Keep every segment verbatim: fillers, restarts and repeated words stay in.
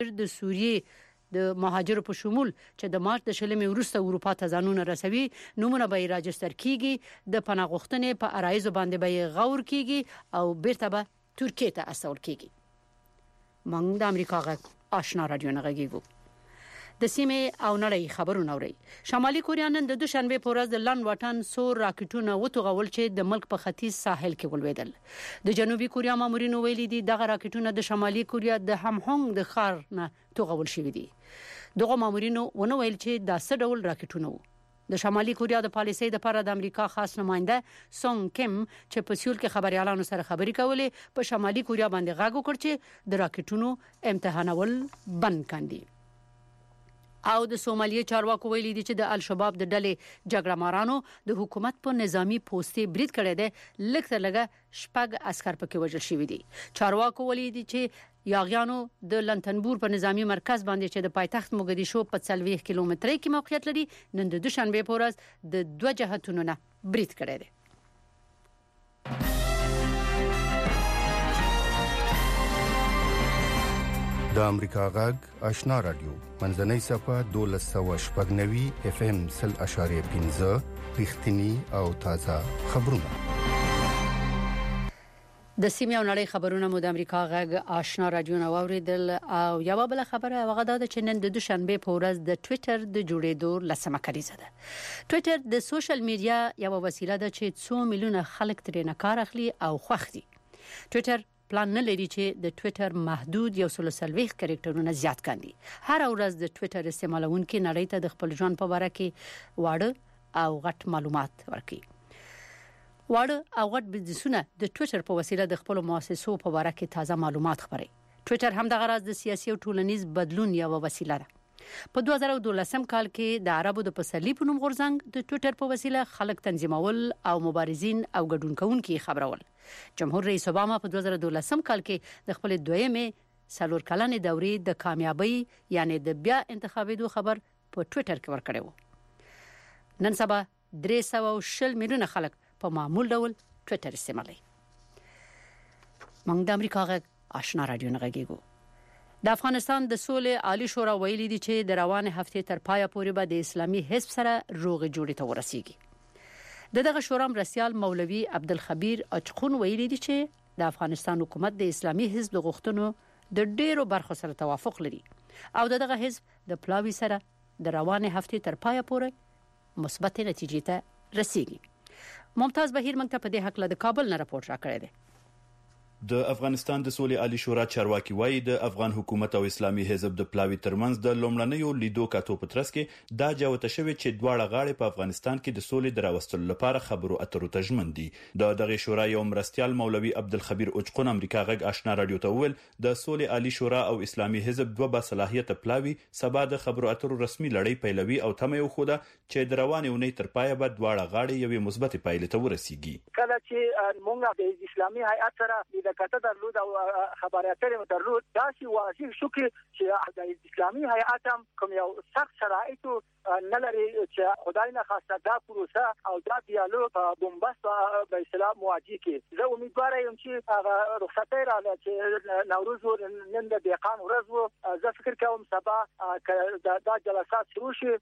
د سوریې د مهاجرو په شمول چې د مارچ د شلمې وروسته اروپا ته ځانونه رسوي نمونه به راجستر کیږي د پناه غوښتنې په ارایزو باندې به غور کیږي او بیرته به ترکیه ته استول کیږي. موږ د امریکا غږ آشنا رادیو نه غږیږو. د سیمې او نړۍ خبرونه اوري. شمالي کوریا نن د دوشنبه په ورځ د لن واټن سور راکټونه وتوغول چې د ملک په ختیځ ساحل کې ولویدل. د جنوبي کوریا مامورینو ویلي دي دغه راکټونه د شمالي کوریا د همهنګ د ښار نه توغول شوي دي. دغه مامورینو ونه ویل چې دا څه ډول راکټونه وو. د شمالي کوریا د پالیسۍ د لپاره د امریکا خاص نماینده سونګ کیم چې په سیول کې خبريالانو سره خبرې کولې په شمالي کوریا باندې غاګ وکړ چې د راکټونو امتحانول بند کاندي. او د سومالیا چارواکو ویلي دي چې د الشباب د ډلې جګړه مارانو د حکومت په نظامی پوسټي برید کړی دی لکه لږه شپږ عسكر پکې وژل شوی دي. چارواکو ویلي دي چې یاغیانو د لنتنبور په نظامی مرکز باندې چې د پایتخت موګدیشو په څلوېښت کیلومترۍ کې موقعیت لري نن د دوشنبه په ورځ د دوه جهتونو نه برید کړی دی. د امریکا غږ آشنا رادیو منځنۍ صفه دولس سوه شپږ نوي اف ام سل اشاریه پنځه رښتینی او تازه خبرونه. د سیمې او نړۍ خبرونه مو د امریکا غږ آشنا رادیو نو اوریدل. او یو بل خبره هغه ده چې نن د دوشنبه په ورځ د ټوئیټر د جوړېدو لسمه کلیزه ده. ټوئیټر د سوشل میډیا یو وسیله ده چې څو میلیونه خلک ترې نه کار اخلي او خوښ دي. ټوئیټر پلان نه لري چې د ټوئیټر محدود یو سل سلويخ کریکټرونه زیات کاندي. هر ورځ د ټوئیټر استعمالونکو نړۍ ته د خپل ژوند په اړه کې واړه او غټ معلومات ورکړي. واړه او غټ بزنسونه د ټوئیټر په وسیله د خپل مؤسسو په اړه کې تازه معلومات خپروي. ټوئیټر هم د غرض د سیاسي او ټولنیز بدلون یو وسیله ده. په دوه زره دولسم کال کې د عربو د پسرلي په نوم غورځنګ د ټوئیټر په وسیله خلک تنظیمول او مبارزین او ګډون کوونکي خبرول. جمهور رئیس اوباما په دوه زره دولسم کال کې د خپل دویمه څلور کلنې دورې د کامیابی یعنی د بیا انتخابېدو خبر په ټوئیټر کې ورکړی و. نن سبا درې سوه او شل میلیونه خلک په معمول ډول ټوئیټر استعمالوي. موږ د امریکا غږ آشنا رادیو نه غږیږو. د افغانستان د سولې عالی شورا ویلي دي چې د روانه هفته تر پایه پورې به د اسلامي حزب سره روغ جوړې ته ورسیږي. دغه شورا مرسیال مولوی عبدالخبیر اچقون ویلي دي چې د افغانستان حکومت د اسلامي حزب د غوښتنو د ډیرو برخو سره توافق لري او دغه حزب د پلاوی سره د روانه هفته تر پایه پورې مثبت نتیجې ته رسیږي. ممتاز بهیر موږ ته په دې حق له کابل نه راپورټ راکړی دی. د افغانستان د سولې عالی شورا چارواکي وایي د افغان حکومت او اسلامي حزب د پلاوی ترمنځ د لومړنیو لیدو کاتو په ترڅ کې دا جوته شوی چې دواړه غاړې په افغانستان کې د سولې دراوستلو لپاره خبرو اترو ته ژمن دي. د دغه شورا یو مرستيال مولوی عبدالخبیر اچقون امریکا غږ آشنا رادیو ته ویل د سولې عالی شورا او اسلامي حزب دوه با صلاحیت پلاوی سبا د خبرو اترو رسمي لړۍ پیلوي او تمه یو خوده چې د روانې اونۍ تر پایه به دواړه غاړې یوې مثبت پایلې ته ورسیږي. کله چې موږ د اسلامي هیئت سره د کته درلود او خبرې اترې درلود داسې واضح شو چې د اسلامي هیئت هم کوم یو سخت شرایط نه لري چې خدای نه خواسته دا پروسه او دا دیالوګ بومبست به اسلام مواجه کې. زه امیدوار یم چې هغه رخصتۍ راځي چې نوروز نن د دیقان ورځ وو. زه فکر کوم سبا دا جلسات شروع شي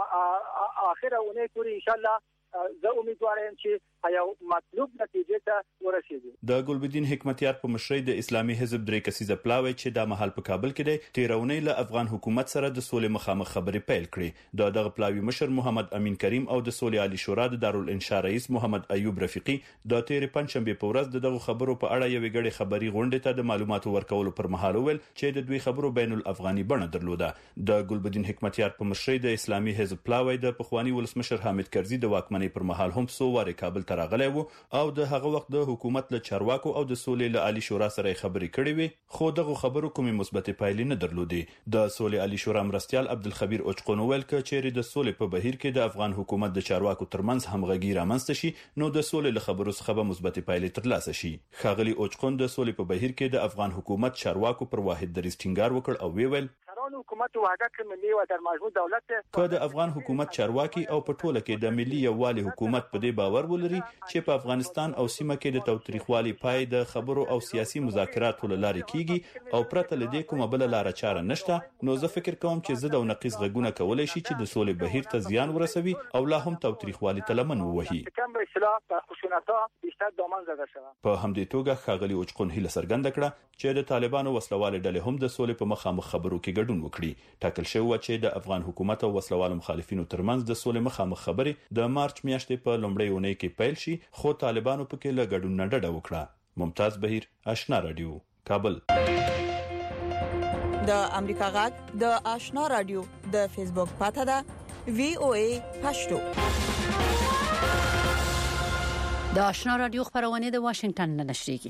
اخره اونۍ پورې ان شاء الله. زه امیدوار یم چې یو مطلوب نتیجه ته ورسیږي. د ګلبدین حکمتیار په مشرۍ د اسلامي حزب درې کسیزه پلاوی چې د محل په کابل کې دی تیرونی له افغان حکومت سره د سولې مخامخ خبرې پیل کړې. د دغه پلاوی مشر محمد امین کریم او د سولې عالی شورا د دارالانشاء رئیس محمد ایوب رفیقی د تیر پنځشنبه په ورځ دغه خبرو په اړه یو غړي خبري غونډه ته د معلوماتو ورکولو پر مهال ویل چې د دوی خبرو بین الافغاني بڼه درلوده. د ګلبدین حکمتیار په مشرۍ د اسلامي حزب پلاوی د پخوانی ولسمشر حامد کرزي د واکمنۍ پر مهال هم سو واره کابل ته راغلی و او د هغه وخت د حکومت له چارواکو او د سولې له عالی شورا سره خبرې کړې وي خو دغه خبرو کومې مثبت پایلې نه درلودې. د سولې عالی شورا مرستيال عبدالخبیر اچقون ویل ک چېرې د سولې په بهیر کې د افغان حکومت د چارواکو ترمنځ همغږي رامنځته شي نو د سولې له خبرو څخه به مثبت پایلې ترلاسه شي. ښاغلي اچقون د سولې په بهیر کې د افغان حکومت چارواکو پر واحد دریځ ټینګار وکړ او ویل افغان حکومت وحدت ملي و در مجموع دولت که د افغان حکومت چارواکي او په ټوله کې د ملي یووالي حکومت په دې باور ولري چې په افغانستان او سیمه کې د تاوتریخوالي پای د خبرو او سیاسي مذاکراتو لارې کیږي او پرته لدې کومه بل لار چاره نشته، نو زه فکر کوم چې زه د نقیض غږونه کولای شي چې د سولې بهیر ته زیان ورسوي او لا هم تاوتریخوالي تلمن ووهي. په همدې توګه ښاغلي اوچقون هیله څرګنده کړه چې د طالبانو وسلوال ډلې هم د سولې په مخامخ خبرو کې ګډون وکړي. ټاکل شوی و چې د افغان حکومت او وسلوال مخالفینو ترمنځ د سولې مخامخ خبرې د مارچ میاشتې په لومړۍ اونۍ کې پیل شي، خو طالبانو پکې له ګډون نه ډډه وکړه. ممتاز بهیر، آشنا رادیو، کابل. د امریکا غږ د آشنا رادیو د فیسبوک پاڼه ده وی او ای پښتو. د آشنا رادیو خبرونه د واشنگټن نه نشریږي.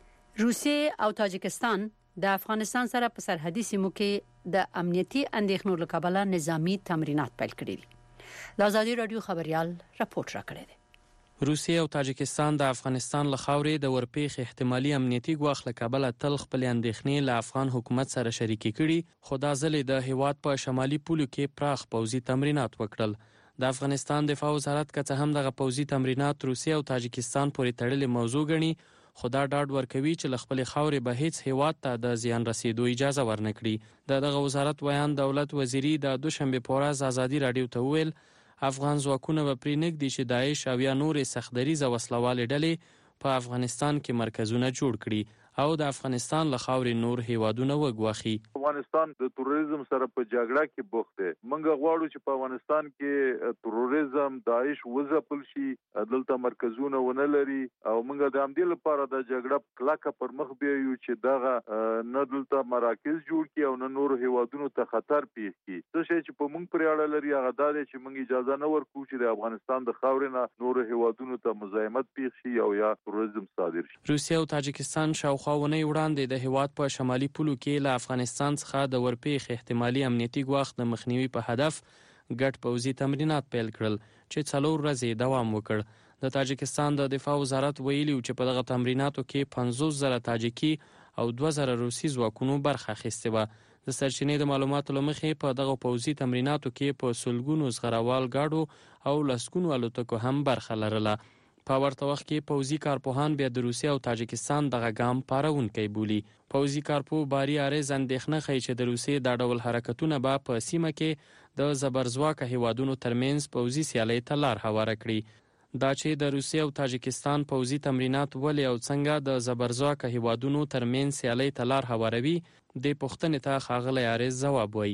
روسیه او تاجکستان د افغانستان سره په سرحدي سیمو کې د امنیتي اندېښنو له کبله نظامی تمرینات پیل کړي دي. د آزادي رادیو خبريال راپورټ راکړی دی. روسیه او تاجکستان د افغانستان له خاورې د ورپېښ احتمالي امنیتي ګواښ له کبله تل خپل اندېښنې له افغان حکومت سره شریکې کړي، خو دا ځل د هیواد په شمالي پولو کې پراخ پوځي تمرینات وکړل. د افغانستان دفاع وزارت که څه هم دغه پوځي تمرینات روسیه او تاجکستان پورې تړلې موضوع ګڼي، خو دا ډاډ ورکوي چې له خپل خاورې به هیڅ هیواد ته د زیان رسیدو اجازه ورنکړي. د دغه وزارت ویان دولت وزیری د دوشنبه په ورځ آزادي رادیو ته ویل افغان ځواکونه به پرې نږدې چې داعش او یا نورې سختدریزه وسلوالې ډلې په افغانستان کې مرکزونه جوړ کړي او د افغانستان له خاورې نور هیوادونه وګواخي. افغانستان د تروریزم سره په جګړه کې بوخت دی. موږ غواړو چې په افغانستان کې تروریزم داعش وځپل شي، دلته مرکزونه ونه لري او موږ د همدې لپاره د جګړه کلکه پر مخ بیایو چې دغه نه دلته مراکز جوړ کړي او نه نور هیوادونو ته خطر پیښ کړي. څه شي چې په موږ پرې اړه لري هغه دا دی چې موږ اجازه نه ورکوو چې د افغانستان د خاورې نه نور هیوادونو ته مزاحمت پیښ شي او یا تروریزم صادر شي. روسیه او تاجکستان شاوخوا ونې وړاندې د هیواد په شمالي پولو کې له افغانستان څخه د ورپېښ احتمالي امنیتي ګواښ د مخنیوي په هدف ګډ پوځي تمرینات پیل کړل چې څلور ورځې دوام وکړ. د تاجکستان د دفاع وزارت ویلي چې په دغه تمریناتو کې پنځوس زره تاجکي او دوه زره روسي ځواکونو برخه اخیستې وه. د سرچینې د معلوماتو له مخې په دغه پوځي تمریناتو کې په سلګونو زغروال ګاډو او لسګونو الوتکو هم برخه لرله. په ورته وخت کې پوځي کارپوهان بیا د روسیه او تاجکستان دغه ګام پارونکی بولي. پوځي کارپوه باری عارض اندېښنه ښیي چې د روسیې دا ډول حرکتونه به په سیمه کې د زبرځواکه هیوادونو ترمنځ پوځي سیالۍ ته لار هواره کړي. دا چې د روسیې او تاجکستان پوځي تمرینات ولې او څنګه د زبرځواکه هیوادونو ترمنځ سیالۍ ته لار هواروي، د پوښتنې ته ښاغلی عارض ځواب وایي.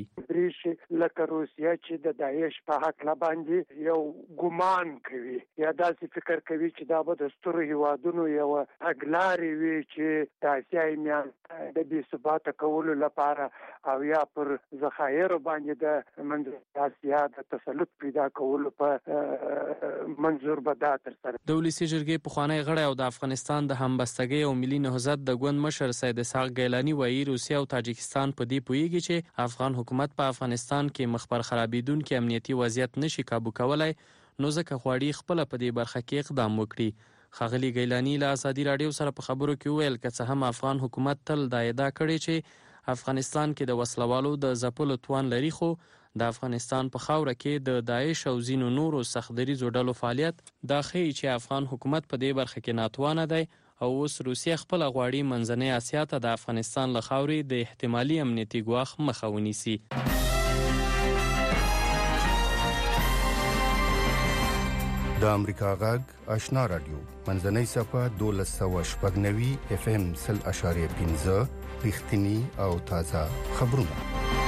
لکه روسیه چې د داعش په حق باندې یو ګمان کوي یا داسې فکر کوي چې دا به د سترو هیوادونو یو اګلاري وي چې د اسیايي میان د بې ثباته کولو لپاره او یا پر ذخایر باندې د منځ اسیا د تسلط پیدا کولو په منظور به دا تر سره. د ولسي جرګې پخوانی غړی او د افغانستان د همبستګۍ او ملي نهضت د ګوند مشر سید اسحاق ګیلاني وایي روسیه او تاجکستان په دې پوهیږي چې افغان حکومت په افغانستان کې مخبر خرابېدونکي امنیتي وضعیت نشي کابو کولای، نو ځکه غواړي خپل په دې برخه کې اقدام وکړي. ښاغلي ګیلاني له آزادي رادیو سره په خبرو کې ویل که څه هم افغان حکومت تل دا ادعا کړې چې افغانستان کې د وسلوالو د ځپلو توان لري، خو د افغانستان په خاوره کې د داعش او ځینو نورو سختدریزو ډلو فعالیت دا ښیي چې افغان حکومت په دې برخه کې ناتوانه دی او اوس روسیه خپل غواړي منځنۍ اسیا ته د افغانستان له خاورې د احتمالي امنیتي ګواښ مخه ونیسي. د امریکا غږ آشنا رادیو منځنۍ صفه دولس سوه شپږ نوي اف ام سل اشاریه پنځه رښتینی او تازه خبرونه.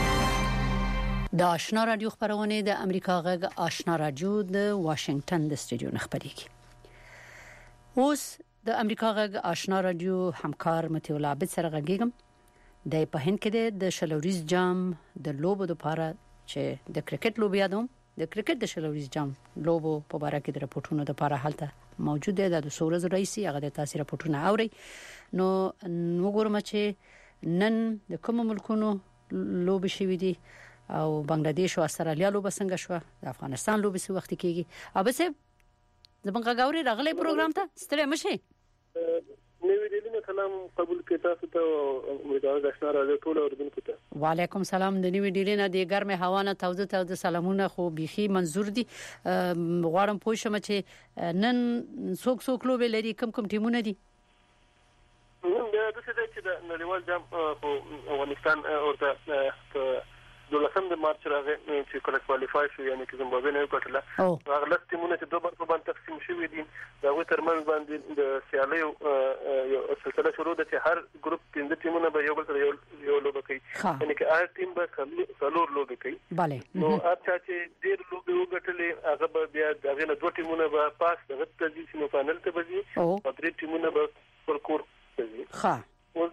د آشنا رادیو خبرونه د امریکا غږ آشنا رادیو د واشنگټن د سټډیو نه خبريږي. اوس د امریکا غږ آشنا رادیو همکار متي الله عبد سره غږیږم. د په هند کې د شلوریز جام د لوبو لپاره چې د کرکټ لوب یادوم د کرکټ د شلوریز جام لوبو په اړه کې د راپورټونو لپاره حالته موجود دی. د سورز رئیسي هغه د تاثیر راپورټونه اوري. نو وګورم چې نن د کوم ملکونو لوب شوې دي او بنگلاديش او استرالیا لوب څنګه شو، د افغانستان لوب څه وخت کېږي. ابه سه زمونږ غاوري راغلي پروګرام ته ستړي مشه نوې دلیل سلام قبول کړئ تاسو ته امریکا د آشنا راډیو ټول اوریدونکو ته. وعلیکم سلام. د نیوی ډیلې نه د ګرمه هوا نه تاوده تاوده سلامونه خو بيخي منظور دي. غواړم پوه شم چې نن څوک څوک لوبې لري، کم کم ټیمونه دي؟ نن د څه چې د نړیوال جام خو افغانستان ورته په دولسم د مارچ راغی چې کله کوالیفای شو، یعنی چې زمبابوې نه وکړله. هغه لس ټیمونه چې دوه برخو باندې تقسیم شوي دي، د هغوی ترمنځ باندې د سیالیو یو سلسله شروع ده چې هر ګروپ پنځه ټیمونه به یو بل سره یو لوبه کوي، یعنی چې هر ټیم به څلور لوبې کوي. نو هر چا چې ډېر لوبې وګټلې هغه به بیا د هغې نه دوه ټیمونه به پاس دغه ته ځي چې نو فاینل ته به ځي، او درې ټیمونه به خپل کور ته ځي. اوس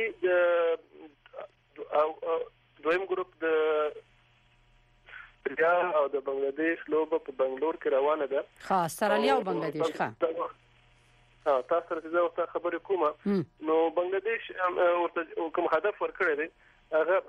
د دویم ګروپ د استرالیا او د بنگلاديش لوبه په بنگلور کې روانه ده. ها استرالیا او بنگلاديش. ها ها تاسو سره زه اوس خبرې کوم. نو بنگلاديش ورته کوم هدف ورکړی دی، هغه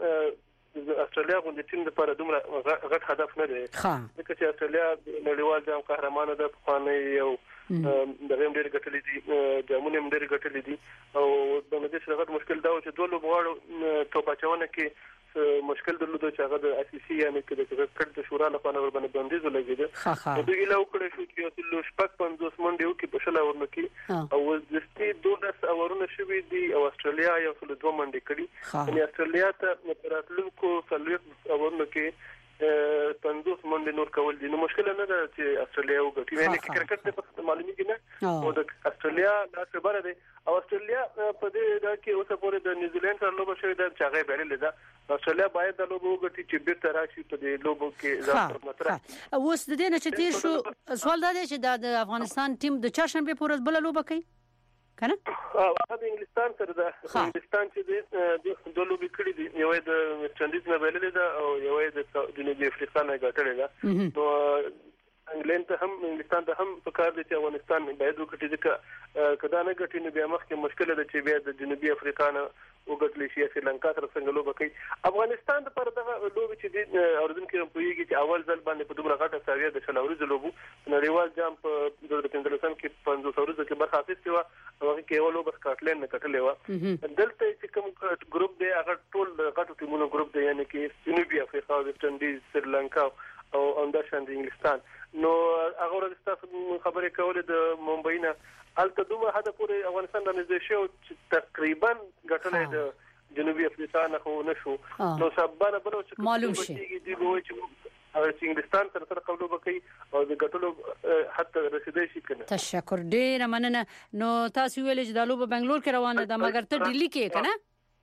د استرالیا غوندې ټیم لپاره دومره غټ هدف نه دی، ځکه چې استرالیا نړیوال جام قهرمانه ده، پخوانی یو دغه هم ډېر ګټلې دي، جامونه هم ډېر ګټلې دي. او بنگلاديش غټ مشکل دا و چې دوه لوبغاړو توپ اچونه کې مشکل درلود چې هغه د آی سی سی یعنی چې د کرکټ د شورا لپاره ور باندې بندیز ولګیده. نو دوی له وکړې شو چې اصل شپږ پنځوس منډې وکړي په شل اورونو کې، او ولزستي دولس اورونه شوي دي او استرالیا یو سل دوه منډې کړي. یعنی استرالیا ته په راتلونکو څلوېښت اورونو کې پنځوس منډې نور کول دي. نو مشکل نه ده چې استرالیا وګټي، یعنی چې کرکټ په معلومیږي نه، او د استرالیا لا خبره ده. او استرالیا په دې دا کې اوسه پورې د نیوزیلند سره لوبه شوې ده چې هغه بللې ده. استرالیا باید د لوبو وګټي چې بیرته راشي په دې لوبو کې ځان مطرح. اوس د دې نه چې تیر شو سوال دا دی چې د افغانستان ټیم د چهارشنبه په ورځ بل لوبه کوي کنه؟ هغه د انګلستان سره ده. انګلستان چې د دوه لوبې کړې دي، یو د ویسټ انډیز نه بللې ده او یو د جنوبي افریقا نه ګټلې ده. نو انګلند ته هم انګلستان ته هم په کار دي چې افغانستان باید وکړي، ځکه کدا نه ګټي نو بیا مخکې مشکل ده چې بیا د جنوبي افریقا نه وګټلی شي، سریلانکا سره څنګه لوبه کوي. افغانستان د پر دغه لوبې چې د اوریدونکو هم پوهیږي چې اول ځل باندې په دومره غټه ساویه د شل ورځې لوبو نړیوال جام په دوه زره پنځلسم کې پنځوس ورځې کې برخه اخیستې وه، هغه کې یو لوبه سکاټلند نه ګټلې وه. دلته چې کوم ګروپ دی هغه ټول غټو ټیمونو ګروپ دی، یعنی کې جنوبي افریقا، ویسټ انډیز، سریلانکا او همداشان د انګلستان. نو هغه ورځ تاسو خبرې کولې د ممبئی نه، هلته دومره حده پورې افغانستان د نږدې شو چې تقریبا ګټلې د جنوبي افریقا نه خو نه شو. نو سبا نه بل چې معلوم شي دی وایي چې انګلستان سره سره قبول وکړي او د ګټلو حتی رسیدای شي کنه. تشکر ډیر مننه. نو تاسو ویل چې د لوبه بنگلور کې روانه ده، مګر ته ډیلی کې کنه؟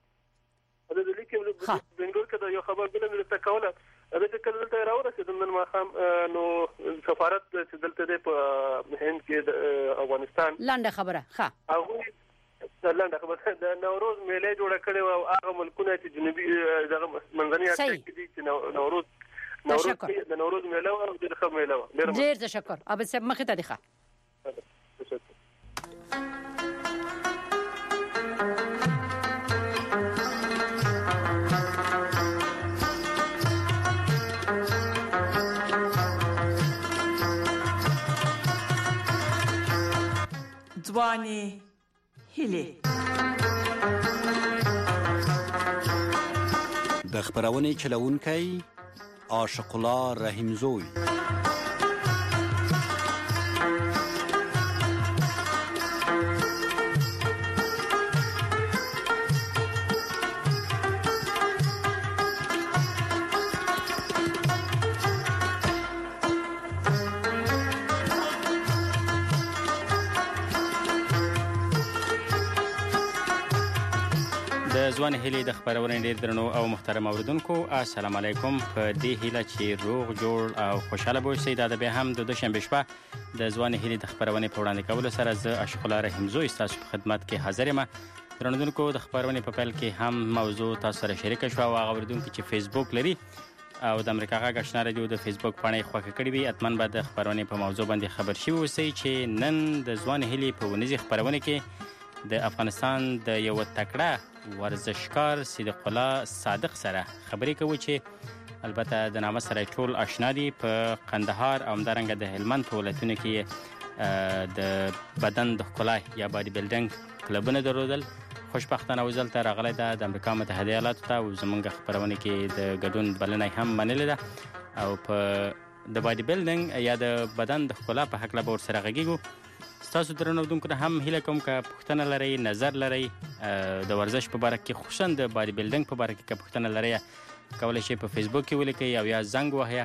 د ډیلی کې بنگلور کې یو خبر بل مې تاسو کوله دا چې کله دلته راورسېدم نن ماښام، نو سفارت چې دلته دی په هند کې د افغانستان لنډه خبره ښه هغوی لنډه خبره د نوروز میله جوړه کړې وه، او هغه ملکونه چې جنوبي دغه منځني اسیا کې دي چې نوروز نوروز د نوروز میله وه، ډېره ښه میله وه. ډېر تشکر. عابد صاحب مخې ته دی. ښه ځواني هیلې د خبرونې چلوونکی عاشق الله رحیمزوی. ځوان هیلې د خبرونې ډېر درنو او محترم اوریدونکو، السلام علیکم. په دې هیله چې روغ جوړ او خوشاله اوسئ. دا بیا هم د دوشنبه شپه د ځوان هیلې د خبرونې په وړاندې کولو سره زه عاشق الله رحیمزوی ستاسو په خدمت کې حاضر یم. درنو د خبرونې په پیل کې هم موضوع تاسو سره شریک شو، او هغه اوریدونکو چې فیسبوک لري او د امریکا غږ آشنا رادیو د فیسبوک پاڼه خوښه کړې وي، اتمن به د خبرونې په موضوع باندې خبر شي اوسئ چې نن د ځوان هیلې په ونیزي خبرونه کې د افغانستان د یو تکړه ورزشکار صدیق الله صادق سره خبرې کوو چې البته د نامه سره ټول آشنا دي. په قندهار او همدارنګه د هلمند په ولایتونو کې د بدن د ښکلا یا باډي بلډینګ کلبونه درلودل. خوشبختانه وزل ته راغلی ده د امریکا متحده ایالاتو ته او زمونږ خپرونه کې د ګډون بلنه هم منلې ده او په د باډي بلډینګ یا د بدن د ښکلا په هکله به ورسره غږیږو. ستاسو درنو اورېدونکو نه هم هیله کوم که پوښتنه لرئ، نظر لرئ د ورزش په باره کې، خصوصا د باډي بلډینګ په باره کې که پوښتنه لرئ کولی شئ په فیسبوک کې ولیکئ او یا زنګ وهئ.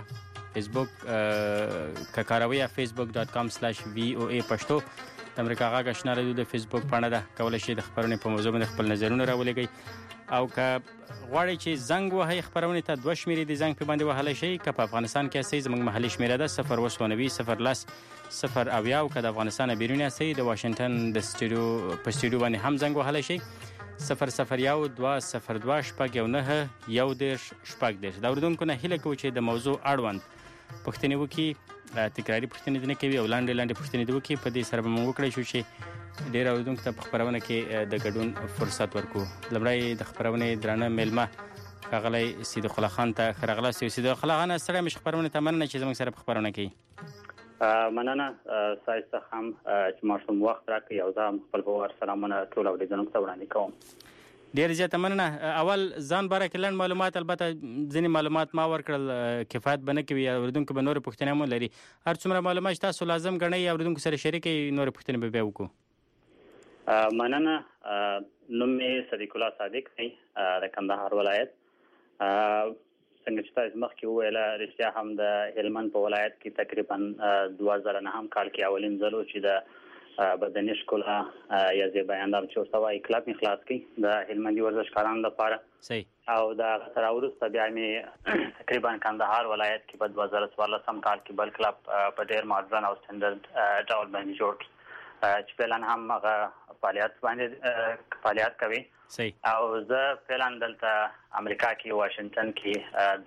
فیسبوک که کاروئ فیسبوک ډاټ کام سلاش وی او ای پښتو د امریکا غږ آشنا راډیو د فیسبوک پاڼه ده. کولی شئ د خپرونې په موضوع باندې خپل نظرونه راولېږئ او که غواړئ چې زنګ وهئ خپرونې ته دوه شمېرې د زنګ په باندې وهلی شئ. که په افغانستان کې هستئ زموږ محلي شمېره ده صفر اووه سوه نوي صفر لس صفر اویا او که د افغانستان نه بیرون هستئ د واشنګټن د سټوډیو په سټوډیو باندې هم زنګ وهلی شئ. صفر صفر یو دوه صفر دوه شپږ یو نهه یو دېرش شپږ دېرش. د اورېدونکو نه هیله کوو چې د موضوع اړوند پوښتنې وکړي، تکراري پوښتنې دې نه کوي او لاندې لاندې پوښتنې دې وکړي. په دې سره به موږ وکړی شو چې ډېر اورېدونکو ته په خپرونه کې د ګډون فرصت ورکړو. لومړی د خپرونې درانه میلمه ښاغلی صدیق الله خان ته ښه راغلاست. صدیق الله خان ستړی مې خپرونې ته مننه چې زموږ سره په خپرونه کې. مننه ستاسو څخه هم چې ماشوم وخت راکړئ او زه هم خپل په ور سلامونه ټول اورېدونکو ته وړاندې کوم. ډېر زیاته مننه. اول ځان باره کې لنډ معلومات، البته ځینې معلومات ما ورکړل کفایت به نه کوي، اورېدونکو به نورې پوښتنې هم ولري. هر څومره معلومات چې تاسو لازم ګڼئ اورېدونکو سره شریک کړئ، نورې پوښتنې به بیا وکړو. مننه. نوم مې صدیق الله صادق دی د کندهار ولایت. څنګه چې تاسو مخکې وویله رښتیا هم د هلمند په ولایت کې تقریبا دوه زره نهم کال کې اولین ځل و چې د بدني ښکلا یا زیبا اندام چې ورته وایي کلب مې خلاص کړي د هلمندي ورزشکارانو لپاره. صحیح. او د هغه سره وروسته بیا مې تقریبا کندهار ولایت کې په دوه زره څوارلسم کال کې بل کلب په ډېر ماډرن او سټنډرډ ډول باندې جوړ چې فعلا هم هغه فعالیت باندې فعالیت کوي. صحیح. او زه فعلا دلته امریکا کې واشنګټن کې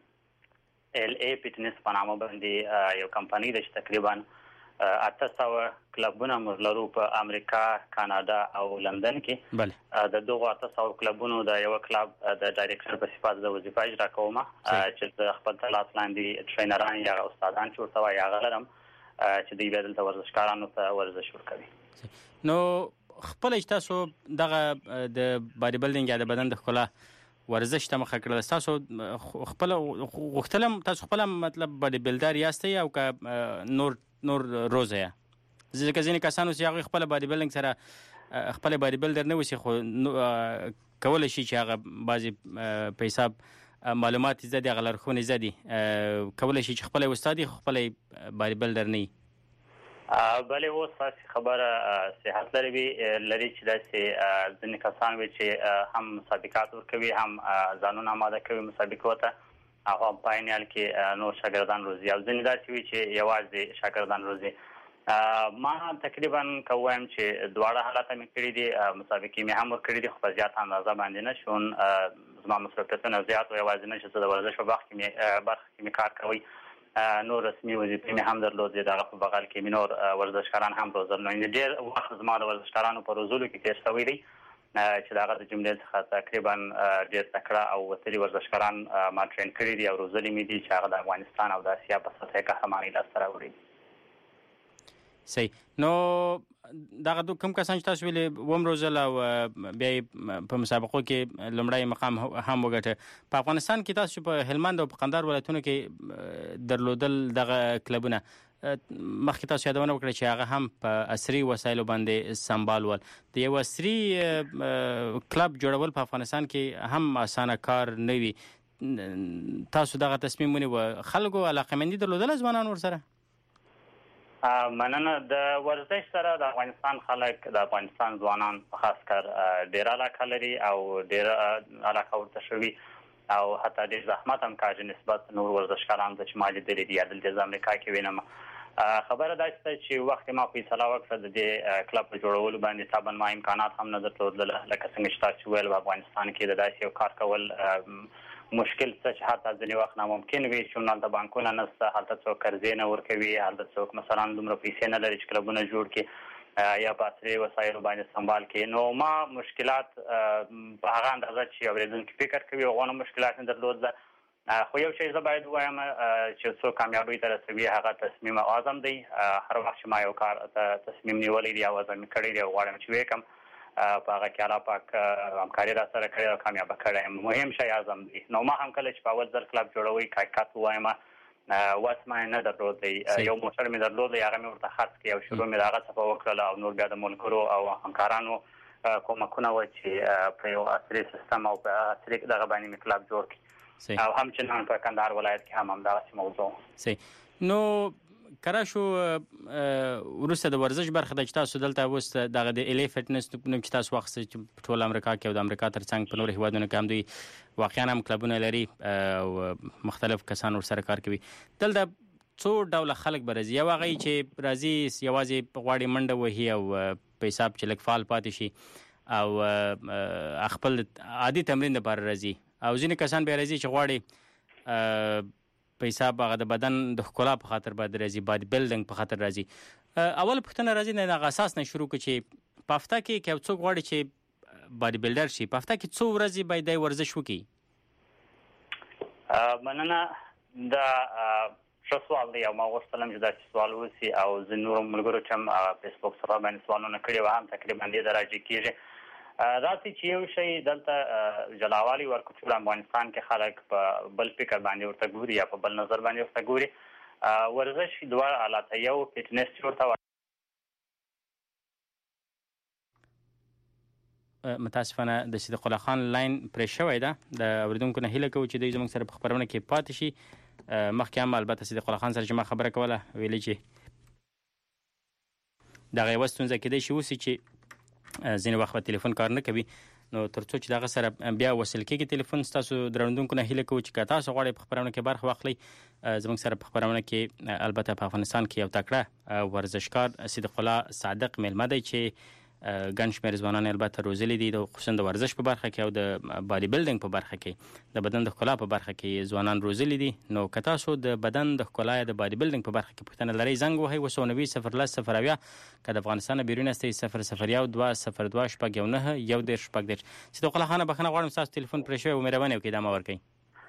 د ال ای فټنس په نامه باندې یو کمپنۍ ده چې تقریبا اته سوه کلبونه موږ لرو په امریکا، کاناډا او لندن کې. بله. د دغو اته سوه کلبونو د یو کلب د ډایرکټر په صفت د وظیفه اجرا کوم چې د خپل تر لاس لاندې ټرینران یا استادان چې ورته وایي هغه لرم چې دوی بیا دلته ورزشکارانو ته ورزش ورکوي. نو خپله چې تاسو دغه د باډي بلډینګ یا د بدن د ښکلا ورزش ته مخه کړل، تاسو خپله غوښتل تاسو خپله مطلب باډي بلډر یاستئ او که نور نور روزه یا ځکه ځینې کسانو چې هغوی خپله باډي بلډینګ سره خپله باډي بلډر نه اوسي خو کولی شي چې هغه بعضې په حساب معلومات زده دي، هغه لارښوونې زده دي، کولی شي چې خپله استاد یې خو خپله باډي بلډر نه وي. بلې اوس تاسې خبره صحت لري لري چې داسې ځینې کسان وي چې هم مسابقات ورکوي، هم ځانونه آماده کوي مسابقو ته، هغه په فاینل کې نور شاګردان روزي، او ځینې داسې وي چې یوازې شاګردان روزي. ما تقریبا که ووایم چې دواړه حالات مې کړي دي، مسابقې مې هم ورکړي دي خو په زیات اندازه باندې نه شون زما مصروفیتونه زیات و، یوازې نه چې زه د ورزش په برخه کې مې کار کوي، نور رسمي وظیفې مې هم درلودې، د هغه په بغل کې مې نور ورزشکاران هم روزل. نو ډېر وخت زما د ورزشکارانو په روزلو کې تېر شوی دی چې د هغه د جملې څخه تقریبا ډېر تکړه او وتلي ورزشکاران ما ټرین کړي دي او روزلي مې دي چې هغه د افغانستان او د اسیا په سطحه قهرمانۍ لاسته راوړي. صحیح. نو دغه کوم کسان چې تاسو ویلې وم روزل او بیا یې په مسابقو کې لومړی مقام هم وګټه، په افغانستان کې تاسو په هلمند او په قندهار ولایتونو کې درلودل دغه کلبونه، مخکې تاسو یادونه وکړه چې هغه هم په عصري وسایلو باندې سمبال ول. د یو عصري کلب جوړول په افغانستان کې هم اسانه کار نه وي. تاسو دغه تصمیم ونیوه، خلکو علاقمندي درلودله ځوانان ورسره؟ مننه. د ورزش سره د افغانستان خلک، د افغانستان ځوانان په خاص کار ډېر علاقه لري او ډېر علاقه ورته شوي او حتی ډېر زحمت هم کاږي نسبت نور ورزشکارانو ته چې ما لیدلي دي یا دلته زه امریکا کې وینم. خبره داسې ده چې وخت ما فیصله وکړه د دې کلب په جوړولو باندې، طبعا ما امکانات هم نه درلودل، لکه څنګه چې تاسو ویل په افغانستان کې د داسې یو کار کول مشکل څه چې حتی ځینې وخت ناممکن وي چې هلته بانکونه نشته، هلته څوک قرضې نه ورکوي، هلته څوک مثلا دومره پیسې نه لري چې کلبونه جوړ کړي یا په عصري وسایلو باندې سمبال کړي. نو ما مشکلات په هغه اندازه چې اورېدونکي فکر کوي هغونه مشکلات نه درلودله، خو یو شی زه باید وایم چې څو کامیابی ته رسوي هغه تصمیم اعظم دی. هر وخت چې ما یو کار تصمیم نیولی دی او عزم کړی دی غواړم چې وکم په هغه کې الله پاک همکاري را سره کړې او کامیاب کړی. مهم شی اعظم دی. نو ما هم کله چې په اول ځل کلب جوړوي حقیقت وایم واس ما نه درلود دی. یو موټر مې درلود دی هغه مې ورته خرڅ کړ او شروع مې هغه څه وکړل او نور بیا د ملګرو او همکارانو کومکونه و چې په یو عصري سیستم او په عصري دغه باندې مې کلب جوړ کړ او همچنان په کندهار ولایت کې هم همدغسې موضوع. صحیح. نو کره شو وروسته د ورزش برخه د چې تاسو دلته اوس دغه د الی فټنس نوم چې تاسو واخیست چې ټول امریکا کې او د امریکا ترڅنګ په نورو هیوادونو کې هم دوی واقعا هم کلبونه لري او مختلف کسان ورسره کار کوي. دلته څو ډوله خلک به راځي. یو هغه چې راځي یوازې غواړي منډه وهي او په حساب چې لږ فعال پاتې شي او خپل عادي تمرین لپاره راځي او ځینې کسان بیا راځي چې غواړي په حساب هغه د بدن د ښکلا په خاطر باندې راځي باډي بلډینګ په خاطر راځي. اول پوښتنه راځي نه هغه اساس نه شروع کړي چې په هفته کې که څوک غواړي چې باډي بلډر شي په هفته کې څو ورځې باید دی ورزش وکړي؟ مننه. دا ښه سوال دی او ما غوښتلم چې داسې سوال وشي او زه نورو ملګرو چې هم فیسبوک صفحه باندې سوالونه کړي وو هم تقریبا دې درجې کېږي. داسې چې یو شی دلته جلاوالي ورکړو ټول افغانستان کې خلک په بل فکر باندې ورته ګوري یا په بل نظر باندې ورته ګوري. ورزش دوه حالات، یو فټنس چې ورته متاسفانه د صدیق الله خان لاین پرې شوی ده. د اوریدونکو نه هیله کوو چې دوی زموږ سره په خبرونه کې پاتې شي. مخکې هم البته صدیق الله خان سره چې ما خبره کوله ویلي چې دغه یوه ستونزه کېدای شي اوسي چې ځینې وخت به تلیفون کار نه کوي. نو تر څو چې دغه سره بیا وصل کېږي تلیفون ستاسو درنوونکو نه هیله کوو چې که تاسو غواړئ په خپرونه کې برخه واخلئ زموږ سره په خپرونه کې البته په افغانستان کې یو تکړه ورزشکار صدیق الله صادق میلمه دی چې ګڼ شمېر ځوانان البته روزلي دي خصوصا د ورزش په برخه کې او د باډي بلډینګ په برخه کې د بدن د ښکلا په برخه کې ځوانان روزلي دي. نو که تاسو د بدن د ښکلا یا د باډي بلډینګ په برخه کې پوښتنه لرئ زنګ وهئ اوه سوه نوي صفر لس صفر اویا. که د افغانستان نه بیرون استئ صفر صفر یو دوه صفر دوه شپږ یو نهه یو دېرش شپږ دېرش. صدیق الله خانه بخښنه غواړم ستاسو تلیفون پرې شوی و مهرباني وکړئ ادامه ورکړئ.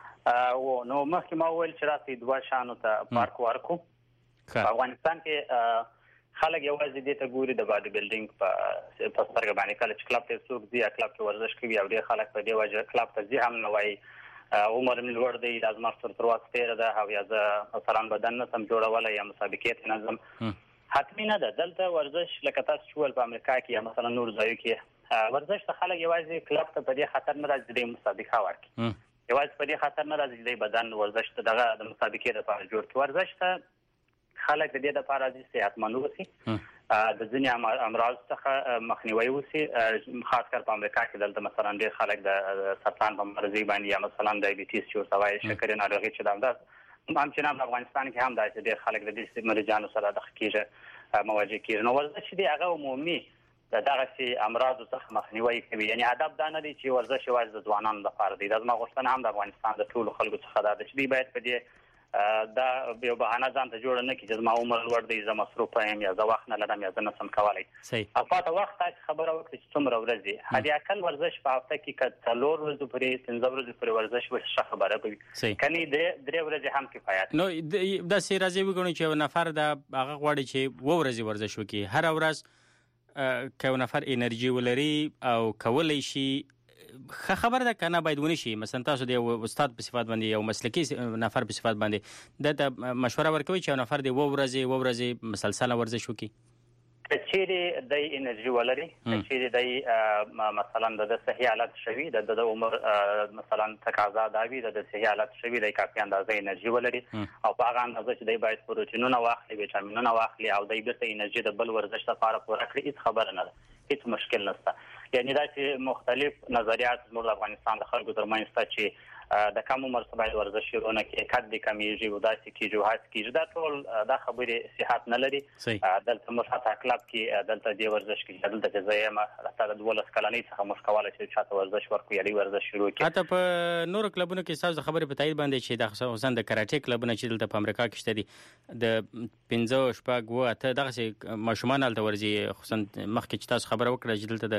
نو مخکې ما وویل چې راسئ دوه شیانو ته فرق ورکړو. په افغانستان کې خلک یوازې دې ته ګوري د باډي بلډینګ په په سترګه باندې. کله چې کلب ته څوک ځي یا کلب کې ورزش کوي او ډېر خلک په دې وجه کلب ته ځي هم نه وایي عمر مې لوړ دی دا زما تر تر وخت تېره ده او یا زه مثلا بدن نه سم جوړولی یا مسابقې ته نه ځم. حتمي نه ده. دلته ورزش لکه تاسو چې وویل په امریکا کې یا مثلا نور ځایو کې ورزش ته خلک یوازې کلب ته په دې خاطر نه راځي دی مسابقه ورکړي. یوازې په دې خاطر نه راځي دی بدن ورزش ته دغه د مسابقې دپاره جوړ کړي. ورزش ته خلک د دې دپاره راځي صحتمند اوسي، د ځینې امراض څخه مخنیوي وشي. خاص کر په امریکا کې دلته مثلا ډېر خلک د سرطان په مرضۍ باندې یا مثلا ډایبیټیس چې ورته وایي شکرې ناروغي چې ده همداسې همچنان په افغانستان کې هم داسې ډېر خلک د دې مریضانو سره دغه کېږي مواجه کېږي. نو ورزش چې دی هغه عمومي د دغسې امراضو څخه مخنیوي کوي. یعنې هدف دا نه دی چې ورزش یوازې د ځوانانو لپاره دی. دا زما غوښتنه هم د افغانستان د ټولو خلکو څخه دا ده چې دوی باید په دې دا یو بهانه ځان ته جوړه نه کړي چې زما عمر لوړ دی زه مصروفه یم یا زه وخت نه لرم یا زه نه سم کولی. او پاته وخت تاسې خبره وکړئ چې څومره ورځې حداقل ورزش په هفته کې که څلور ورځو پورې پنځه ورځو پورې ورزش وشي ښه خبره به وي، کنې درې ورځې هم کفایت. نو داسې راځي وګڼو چې یو نفر د هغه غواړي چې اووه ورځې ورزش وکړي هره ورځ که یو نفر انرژي ولري او کولی شي ښه خبره ده که نه باید ونی شي. مثلا تاسو د یو استاد په صفت باندې یو مسلکي نفر په صفت باندې د ته مشوره ورکوي چې یو نفر د اووه ورځې اووه ورځې مسلسله ورزش وکړي. که چیرې دی انرژي ولري، که چیرې دی مثلا د د صحي حالت شوي د د عمر مثلا تقاضا دا وي د د صحي حالت شوي دی کافي اندازه انرژي ولري او په هغه اندازه چې دی باید پروټینونه واخلي ویټامینونه واخلي او دی بیرته انرژي د بل ورزش لپاره پوره کړي هېڅ خبره نه ده، هېڅ مشکل نشته. یعنې دا چې مختلف نظریات زموږ د افغانستان د خلکو ترمنځ شته چې د کم عمر څخه باید ورزش شروع نه کړي، قد دې کمیږي او داسې کېږي او هسې کېږي. دا ټول دا خبرې صحت نه لري. دلته موږ حتی کلب کې دلته دې ورزش کې دلته چې زه یم حتی د دولس کلنۍ څخه موږ کولی چې چا ته ورزش ورکړو یا دوی ورزش شروع کړي. حتی په نورو کلبونو کې ستاسو د خبرې په تایید باندې چې د خصوصا د کراټې کلبونه چې دلته په امریکا کې شته دي د پنځه شپږ اووه اته دغسې ماشومان هلته ورځي. خصوصا مخکې چې تاسو خبره وکړه چې دلته د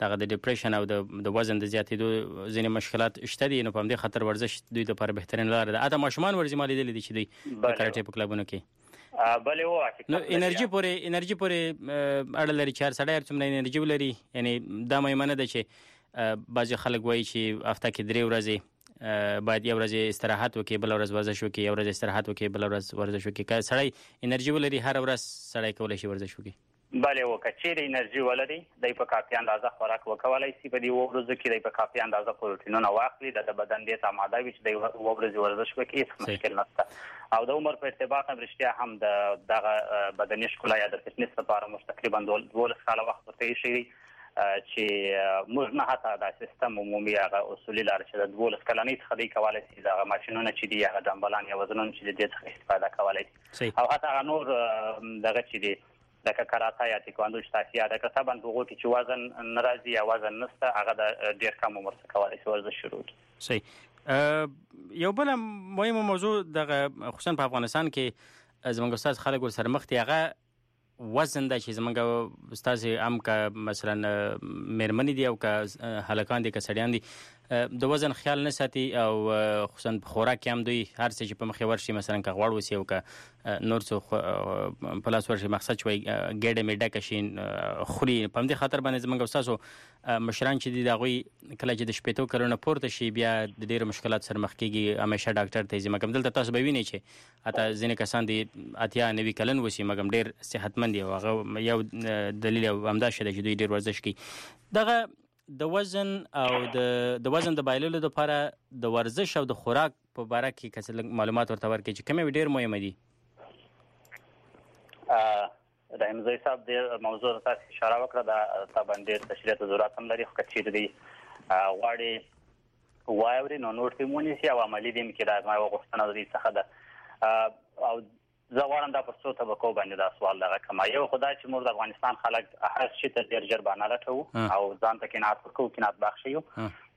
دغه د ډیپریشن او د وزن د زیاتېدو ځینې مشکلات شته دي، نو په همدې خاطر ورزش دوی لپاره بهترین لاره ده. اته ماشومان ورزي ما لیدلي دي چې دوی د کراټې په کلبونو کې بلې و نو انرژي پورې انرژي پورې اړه لري چې هر سړی هر څومره انرژي ولري. یعنی دا مېمنه ده چې بعضې خلک وایي چې هفته کې درې ورځې باید یو ورځ استراحت وکړي، بله ورځ ورزش وکړي، یو ورځ استراحت وکړي، بله ورځ ورزش وکړي. که سړی انرژي ولري هر ورځ سړی کولی شي ورزش وکړي. بلې و که چیرې انرژي ولري دی په کافي اندازه خوراک وکولی شي. په دې اووه ورځو کې دی په کافي اندازه پروټینونه واخلي، د بدن دې ته آماده وي چې دی اووه ورځې ورزش وکړي، هېڅ مشکل نشته. او د عمر په ارتباط هم رښتیا هم د دغه بدني ښکلا یا د فټنس لپاره موږ تقریبا دولس کاله وخت ورته ایښی دی چې موږ نه حتی دا سیستم عمومي هغه اصولي لاره چې د دولس کلنۍ څخه دی کولی شي دغه ماشینونه چې دي هغه ډمبلان یا وزنونه چې دي دې څخه استفاده کولی شي. او حتی هغه نور دغه چې دي لکه کراته یا تیکواندو چې تاسو یاد کړئ طبعا په هغو کې چې وزن نه راځي یا وزن نشته هغه د ډېر کم عمر څخه کولی شي ورزش شروع کړي. صحیح. یو بله مهمه موضوع دغه خصوصا په افغانستان کې زموږ استاد خلک ورسره مخ دي، هغه وزن ده چې زموږ استاد هم که مثلا مېرمنې دي او که هلکان دي که سړیان دي د وزن خیال نه ساتي، او خصوصا په خوراک کې هم دوی هر څه چې په مخې ورشي مثلا که غوړ وسي او که نور څه په لاس ورشي مقصد شوی ګېډه مې ډکه شي خوري. په همدې خاطر باندې زموږ استاسو مشران چې دي د هغوی کله چې د شپېتو کلونو پورته شي بیا د ډېرو مشکلاتو سره مخ کېږي، همیشه ډاکټر ته ځي. مګم دلته تاسو به وینئ چې حتی ځینې کسان دي اتیا نوي کلن وسي مګم ډېر صحتمند دي، او هغه یو دلیل همدا شی دی چې دوی ډېر ورزش کوي. دغه د وزن او د د وزن د بایللو لپاره د ورزش او د خوراک په باره کې که څه معلومات ورته ورکړي چې کومې ډېر مهمه دي. رحیم زوی صاحب دې موضوع ته تاسو اشاره وکړه، دا طبعا ډېر تشریح ته ضرورت هم لري، خو که چیرې دی غواړي واوري نو نور دې ونیسي او عملي دې کې دا زما یوه غوښتنه د دې څخه ده. او زه غواړم دا پر څو طبقو باندې دا سوال دغه کړم. یو خو دا چې موږ د افغانستان خلک هر شي ته ډېر ژر بهانه لټوو او ځان ته قناعت ورکوو، قناعت بخښه یو.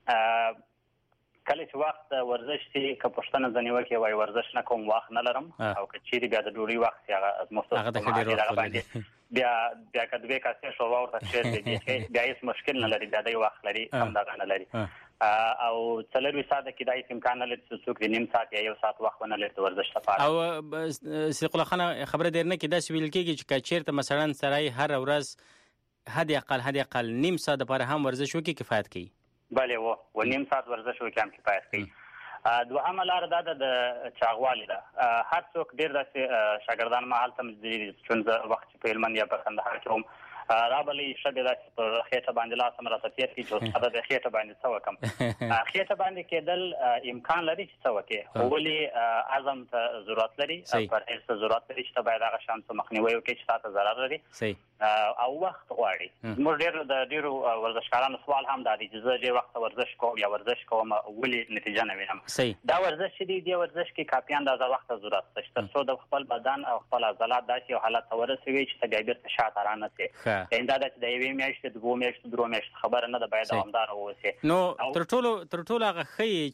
کله چې وخت ورزش شي که پوښتنه ځنې وکړي وایي ورزش نه کوم وخت نه لرم، او که چیرې بیا د ډوډۍ وخت شي هغه زموږ بیا بیا که دوې کاسې شوروا ورته شېرې بیا هېڅ مشکل نه لري، بیا دی وخت لري همدغه نه لري. او څلرویشت ساعته کې دا هېڅ امکان نه لري چې څوک د نیم ساعت یا یو ساعت وخت ونه لري د ورزش لپاره. او صدیق الله خانه خبره ډېر نه کې داسې ویل کېږي چې که چېرته مثلا سړی هره ورځ حد اقل حد اقل نیم ساعت دپاره هم ورزش وکړي کفایت کوي. بلې و و نیم ساعت ورزش وکړي هم کفایت کوي. دوهمه لاره دا ده د چاغوالي ده. هر څوک ډېر داسې شاګردان ما هلته چې چون وخت چې په هلمند یا په کندهار کې هم رابلې ښه دی داسې پر خېټه باندې لاس هم راته تېر کړي چې استاده د خېټه باندې څه وکړم. خېټه باندې کېدل امکان لري چې څه وکړې، خو ولې عزم ته ضرورت لري، پرهیز ته ضرورت لري چې ته باید هغه شیانو څه مخنیوی وکړې چې تا ته ضرر لري او وخت غواړي. زموږ ډېر د ډېرو ورزشکارانو سوال هم دا دی چې زه ډېر وخت ورزش کوم یا ورزش کوم ولې نتیجه نه وینم. دا ورزش چې دی دې ورزش کې کافي اندازه وخت ته ضرورت شته تر څو د خپل بدن او خپل عضلات داسې یو حالت ته ورسوي چې ته بیا بېرته شاته را نه شې. دا ده چې د یوې میاشتې د دوو میاشتو درو میاشتو خبره نه ده، باید دوامداره واوسې. نو تر ټولو تر ټولو هغه ښیي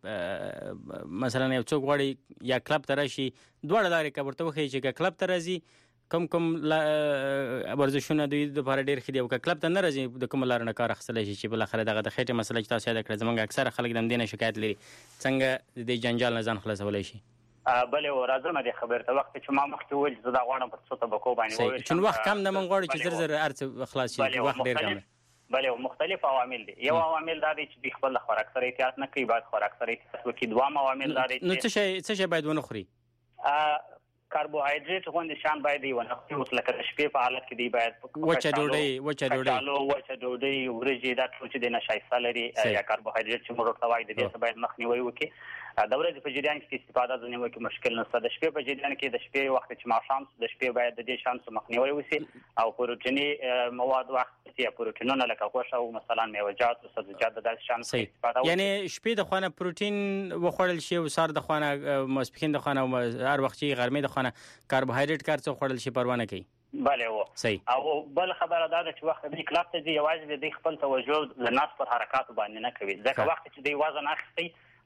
چې مثلا یو څوک غواړي یا کلب ته راشي، دواړه لارې که ورته وښیي چې که کلب ته راځي کوم کوم ورزشونه دوی دپاره ډېر ښه دي، او که کلب ته نه راځي د کومه لاره نه کار اخیستلی شي چې بالاخره دغه د خېټې مسله چې تاسو یاده کړه زموږ اکثره خلک د همدې نه شکایت لري، څنګه د دې جنجال نه ځان خلاصولی شي. بلې و راځم دې خبرې ته. وخت چې ما مخکې وویل چې زه دا غواړم پر څو طبقو باندې وویل چون وخت کم ده، موږ غواړو چې زر زر هر څه خلاص شي، وخت ډېر کم دی. بلې و مختلف عوامل دي. یو عوامل دا دی چې دوی خپل د خوراک سره احتیاط نه کوي، باید خوراک سره احتیاط وکړي. دوام عوامل دا دی نو څه شی څه شی باید ونه خوري؟ کاربوهایډریټ غوندې شیان باید یې ونه خوري. اوس لکه د شپې په حالت کې دی باید وچه ډوډۍ وچه ډوډۍ وچه ډوډۍ وریجې دا ټول چې دی نشایسته لري یا کاربوهایډریټ چې موږ ورته وایو د دې څه باید مخنیوی وکړي. د ورځې په جریان کې استفاده ځینې وکړي مشکل نشته. د شپې په جریان کې د شپې وخت چې ماښام د شپې باید د دې شیانو مخنیوی وشي او پروټیني مواد واخیستل شي، پروټینونه لکه غوښه او مثلا میوه‌جات او سبزیجات د داسې شیانو څخه استفاده وکړي. یعنې شپې د خوا نه پروټین وخوړل شي او سهار د خوا نه ماسپښین د خوا نه هر وخت چې غرمې د خوا نه کاربوهایډریټ کار څه خوړل شي پروا نه کوي. بله و صحیح. او بل خبره دا ده چې وخت دوی کلب ته ځي یوازې د دوی خپل توجه د ناست پر حرکاتو باندې نه کوي، ځکه وخت چې دوی وزن اخیستی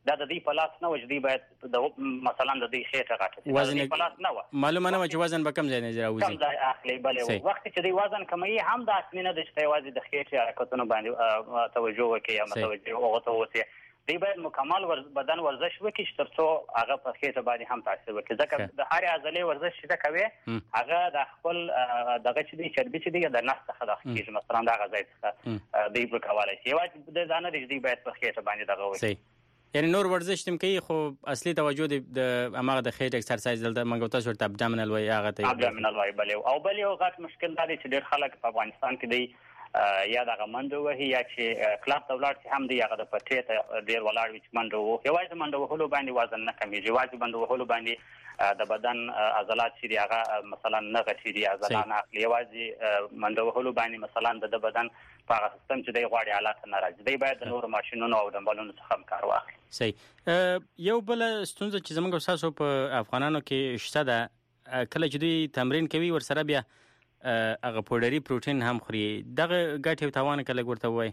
دا د دې په لاس نه و چې دوی باید د مثلا د دې خېټه غټه وزن په لاس نه و معلومه نه و چې وزن به کم ځای نه راوځي کم ځای اخلي بلې وخت چې دوی وزن کموي هم دا اصلي نه ده چې یوازې د خېټې حرکتونو باندې توجه وکړي یا متوجه هغه اوسي دوی باید مکمل بدن ورزش وکړي چې تر څو هغه په خېټه باندې هم تاثیر وکړي ځکه د هرې عضلې ورزش چې کوي هغه د خپل دغه چې دی چربي چې دی د نس څخه د کېږي مثلا دا غځای څخه دوی په کولای شي یوازې د ځانه د دوی باید په خېټه باندې دغه وکړي یعنی نور ورزش تم کوي خو اصلي توجه د امغه د خېټ ایکسرسایز دلته منګو تاسو ورته ابډامینل وای هغه ته ابډامینل وای بلې او بلې یو غټ مشکل دا دی چې ډېر خلک په افغانستان کې دی یا دغه منډه وهي یا چې کلاب ته ولاړ شي هم دی هغه د پټې ته ډېر ولاړ وي چې منډه وهي یوازې منډه وهلو باندې وزن نه کمیږي یوازې منډه وهلو باندې د بدن عضلات چې دی هغه مثلا نه غټېږي عضلات نه اخلي یوازې منډه وهلو باندې مثلا د بدن په هغه سیستم چې دی غواړي حالات نه راځي دی باید د نورو ماشینونو او ډمبلونو څخه هم کار واخلي صحیح یو بل ستونزه چې زموږ تاسو په افغانانو کې شته ده کله چې دوی تمرین کوي ورسره بیا هغه پوډري پروتین هم خوري دغه ګټه او تاوان کله ورته وای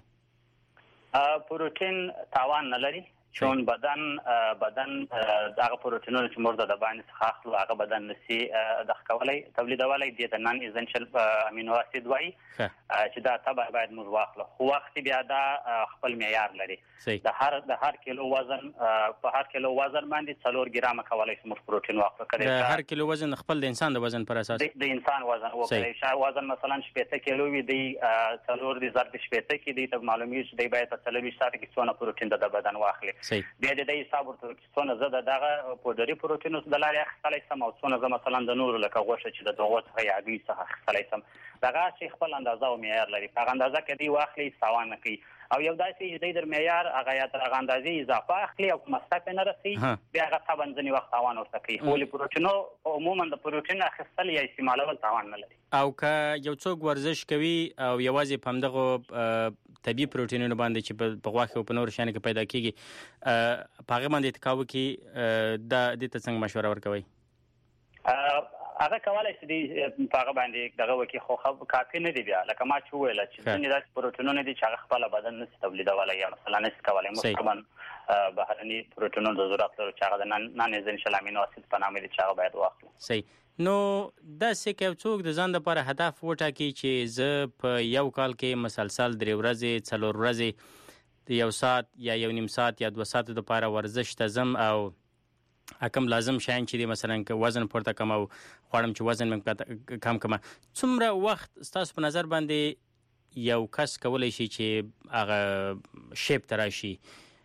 پروتین تاوان نه لري چون بدن بدن دغه پروتینونه چې مرده د باندې څخه اخلو هغه بدن نسی د خولای تولیدولای دي د نان ایزنشل امینو اسید وای چې دا تبع باید موږ واخلو خو وخت بیا دا خپل معیار لري د هر د هر کیلو وزن په هر کیلو وزن باندې څلور ګرام کولای شي موږ پروتین واخلو کړي د هر کیلو وزن خپل د انسان د وزن پر اساس د انسان وزن وکړي شای وزن مثلا شپږ کیلو وي دی څلور د ضرب شپږ کې دی ته معلومیږي چې دی باید په څلور ساعت کې څونه پروتین د بدن واخلي بیا د دې حساب ورته څونه زده دغه پودري پروتین د لارې اخلي سم او څونه ز مثلا د نور لکه غوښه چې د دغه څخه یادوي څخه اخلي سم دغه چې خپل اندازه او معیار لري په اندازه کې دی واخلي تاوان نه کوي او یو داسې د در معیار هغه یا تر اندازې اضافه اخلي او مصرف نه رسي بیا هغه طبعا ځنی وخت تاوان ورته کوي خو پروتینو عموما د پروتین اخیستل یا استعمالول تاوان نه لري او که یو څوک ورزش کوي او یوازې په همدغه طبي پروتینونو باندې چې په غوښه او په نور شانه کې پیدا کیږي په هغه باندې تکاو کې د دې ته څنګه مشوره ورکوي هغه کولای شي په هغه باندې دغه وکی خو خو کافي نه دی بیا لکه ما چې ویل چې ځینې داسې پروتینونه دي چې هغه خپل بدن نشي تولیدولای یا مثلا نشي کولای مستقیما بهرني پروتینونو د ضرورت لري چې هغه د نان ایزنشل امینو اسید په نامه دي چې هغه باید واخلو صحیح نو دا څه څوک د ځان لپاره هدف وټاکي چې زه په یو کال کې مسلسل درې ورځې څلور ورځې د یو ساعت یا یو نیم ساعت یا دوه ساعت لپاره ورزش ته ځم او اکم لازم شاین چې مثلا که وزن پورته کم او خوړم چې وزن من کم کم څومره وخت ستاسو په نظر باندې یو کس کولای شي چې هغه شیپ تراشي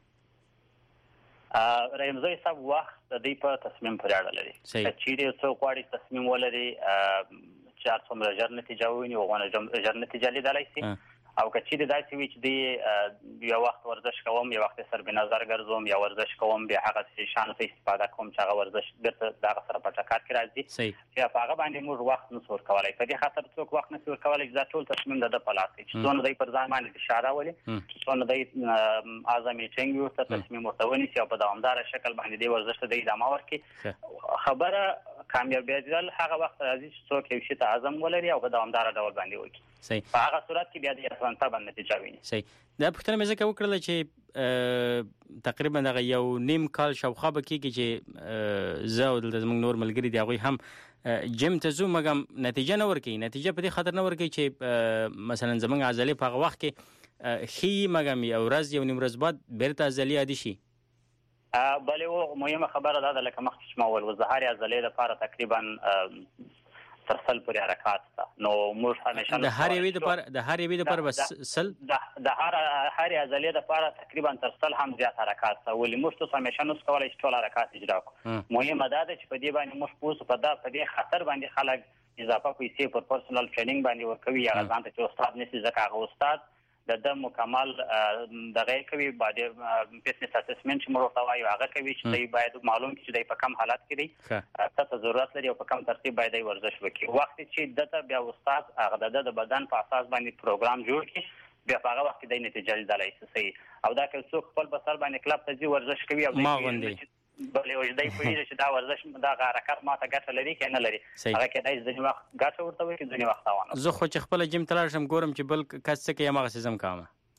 رمزي صاحب وخت د دې په تصمیم پورې اړه لري چې دې څو غواړي تصمیم ولري چې څومره ژر نتیجه وویني او غواړي ژر نتیجه لیدلای شي او که چې د داسې وي چې دی یو وخت ورزش کوم یو وخت سر به نظر ګرځوم یا ورزش کوم بیا هغه شان څه استفاده کوم چې هغه ورزش بیرته دغه سره په ټکر کې راځي چې په هغه باندې موږ وخت نو څور کولای په دې خاطر څوک وخت نه څور کولای چې ټول تصمیم د په لاس کې څونه دی پر ځان باندې اشاره ولي څونه دی اعظمي څنګه ورته تصمیم ورته ونیسي او په دوامدار شکل باندې دی ورزش ته د ادامه ورکړي خبره کامیابیدل هغه وخت راځي چې څوک یو شی ته عزم ولري او په دوامدار ډول باندې وکړي صحیح په هغه صورت کې بیا د افغانستان باندې نتیجه ویني صحیح دا پښتنه مې ځکه وکړل چې تقریبا دغه یو نیم کال شاوخوا به کېږي چې زه او دلته زموږ نور ملګري دي هغوی هم جیم ته ځو مګم نتیجه نه ورکوي نتیجه په دې خاطر نه ورکوي چې مثلا زموږ عضلې په هغه وخت کې ښي مګم یو ورځ یو نیم ورځ بعد بیرته عضلې عادي شي بلې مهمه خبره دا ده لکه مخکې چې ما وویل د هرې عضلې لپاره تقریبا تر سل پورې حرکات ده نو موږ همیشه د هر یوې لپاره د هر یوې لپاره بس سل د هر هرې عضلې لپاره تقریبا تر سل هم زیات حرکات ده ولې موږ ته همیشه نو کولای شو ټول حرکات اجرا کړو مهمه ده چې په دې باندې موږ پوسو په دا په دې خطر باندې خلک اضافه پیسې پر پرسونل ټریننګ باندې ورکوي یا ځان ته چې استاد نشي ځکه هغه استاد د د مکمل دغه کوي باندې بزنس اسسمنت چې موږ ته وایو هغه کوي چې دی باید معلوم کړي چې دی په کم حالت کې دی څه ضرورت لري او په کم ترتیب باید ورزش وکړي وخت چې دته بیا استاد هغه د بدن په اساس باندې پروګرام جوړ کړي بیا په هغه وخت کې د نتیجه لیدلای شي او دا که څوک خپل بسر باندې کلب ته ځي ورزش کوي او د بلې وجدای پوهیږي چې دا ورزش دا حرکت ماته ګټه لري کې نه لري هغه کې دای ځینې وخت ګټه ورته وي کې ځینې وخت تاوان زه خو چې خپل جیم تلل شم ګورم چې بل کس څه کې یمغه سیزم کامه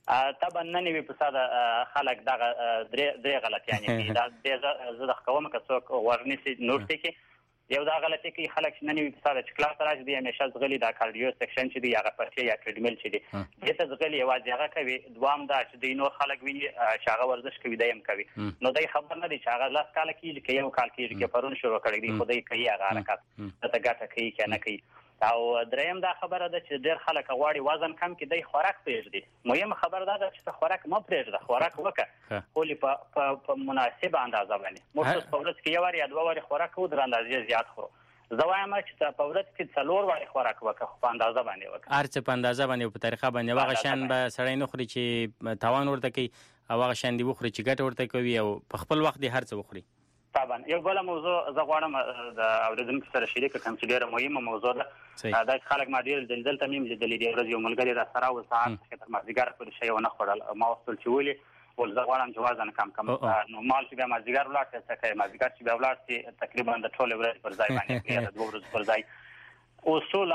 طبعا نه نیوي په ساده خلک دغه درې درې غلطیانې کوي دا د زه د کوم که څوک ورنسي نور څه یو دا غلطي کوي خلک چې نه نیوي په ساده چې کلاس راځي دی همیشه زغلي دا کارډیو سیکشن چې دی هغه پرچې یا ټریډمیل چې دی دته زغلي یوازې هغه کوي دوام دا چې دی نور خلک ویني چې هغه ورزش کوي دایم کوي نو دای خبر نه دی چې هغه لاس کال کېږي کې یو کال کېږي کې پرون شروع کړی دی خدای کوي هغه حرکت ته ګټه کوي کې نه کوي او دریم دا خبره ده چې ډېر خلک غواړي وزن کم کړي د خوراک پرېږدي مهم خبره ده چې خوراک مو پرېږده خوراک وکړه خو په په مناسبه اندازه باندې موږ په ورځ کې یو واری یا دوه واری خوراک کوو در اندازې زیات خورو زه وایم چې په ورځ کې څلور واری خوراک وکړه په اندازه باندې وکړه هر څه په اندازه باندې په طریقه باندې هغه شان به سړی نه خوري چې تاوان ورته کوي او هغه شان دی وخوري چې ګټه ورته کوي او په خپل وخت دی هر څه وخوري طبعا یو بل موضوع زه غواړم د اوریدونکو سره شریک کړم چې ډېره مهمه موضوع ده دا خلک ما ډېر دلدل ته میم لیدلې دی ورځ یو ملګری را سره و ساعت کې تر مازدیګر پورې شی ونه خوړل ما وستل چې ولې ول زه غواړم چې وزن کم کم نو مال چې بیا مازدیګر ولاړ څه کوي مازدیګر چې بیا ولاړ شي تقریبا د ټول ورځ پر ځای باندې د دوه ورځې پر ځای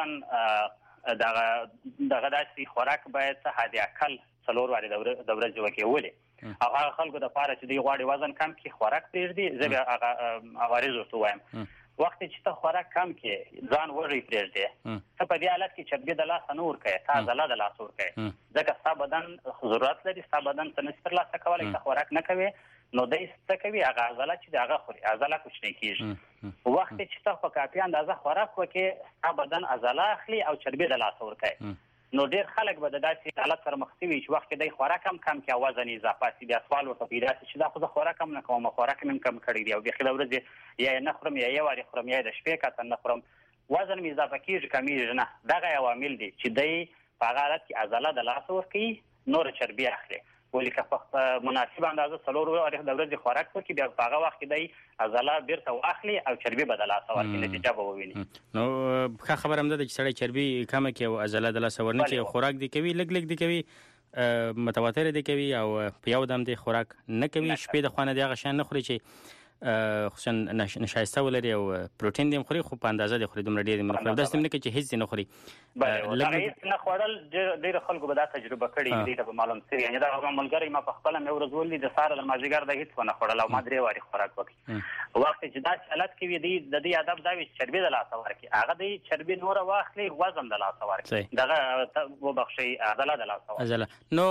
اصولا دغه دغه داسې خوراک باید حد اقل څلور واري د ورځې وکړي ولې او هغه خلکو د پاره چې دی غواړي وزن کم کړي خوراک پرېږدي زه بیا هغه عوارض ورته وایم وخت چې ته خوراک کم کړي ځان وږی پرېږدي ته په دې حالت کې چربي د لاسه نه ورکوي تا عضله د لاسه ورکوي ځکه ستا بدن ضرورت لري ستا بدن ته نشي ترلاسه کولی ته خوراک نه کوي نو دی څه کوي هغه عضله چې د هغه خوري عضله کوچنۍ کېږي وخت چې ته په کافي اندازه خوراک وکړې ستا بدن عضله اخلي او چربي د لاسه ورکوي نو ډېر خلک به د داسې حالت سره مخ شوي چې وخت کې دی خوراک هم کم کړي او وزن یې اضافه شي بیا سوال ورته پیدا شي چې دا خو زه خوراک هم نه کوم خوراک مې هم کم کړی دی او بیخي د ورځې یا یې نه خورم یا یې وارې خورم یا یې د شپې کاته نه خورم وزن مې اضافه کېږي کمیږي نه دغه عوامل دي چې دی په هغه حالت کې عضله د لاسه ورکوي نوره چربي اخلي ولې که په مناسبه اندازه څلور وارې د ورځې خوراک وکړي بیا په هغه وخت کې دی عضله بیرته واخلي او چربي به د لاسه ورکړي نتیجه به وویني نو ښه خبره هم ده چې سړی چربي کمه کړي او عضله د لاسه ورنه کړي او خوراک دی کوي لږ لږ دی کوي متواتر دی کوي او په یو دم دی خوراک نه کوي شپې د خوانه دی هغه شان نه خوري چې خصوصا نشایسته ولري او پروتین دی خوري خو په اندازه دی خوري دومره ډیر دی مخالف داسې نه کې چې هیڅ نه خوري لږ نه خوړل ډیر خلکو به دا تجربه کړې دي ته معلوم سي یعنی دا ملګری ما په خپل مې ورځ ولې د ساره د مازیګر د هیڅ نه خوړل او ما درې واري خوراک وکړ وخت چې دا حالت کې وي د دې ادب دا وي چربي د لاسه ورکي هغه د چربي نور واخلي وزن د لاسه ورکي دغه وبخشي عضله د لاسه عضله نو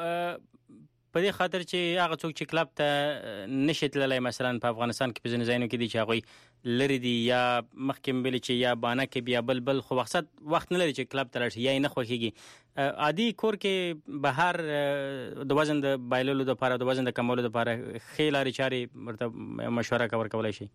په دې خاطر چې هغه څوک چې کلب ته نشي تللی مثلا په افغانستان کې په ځینو ځایونو کې دي چې هغوی لرې دي یا مخکې مبلې چې یا بانه کې بیا بل بل خو مقصد وخت نه لري چې کلب ته لاړ شي یا یې نه خوښېږي عادي کور کې بهر د وزن د بایللو دپاره د وزن د کمولو دپاره ښې لارې چارې ورته مشوره ورکولی شي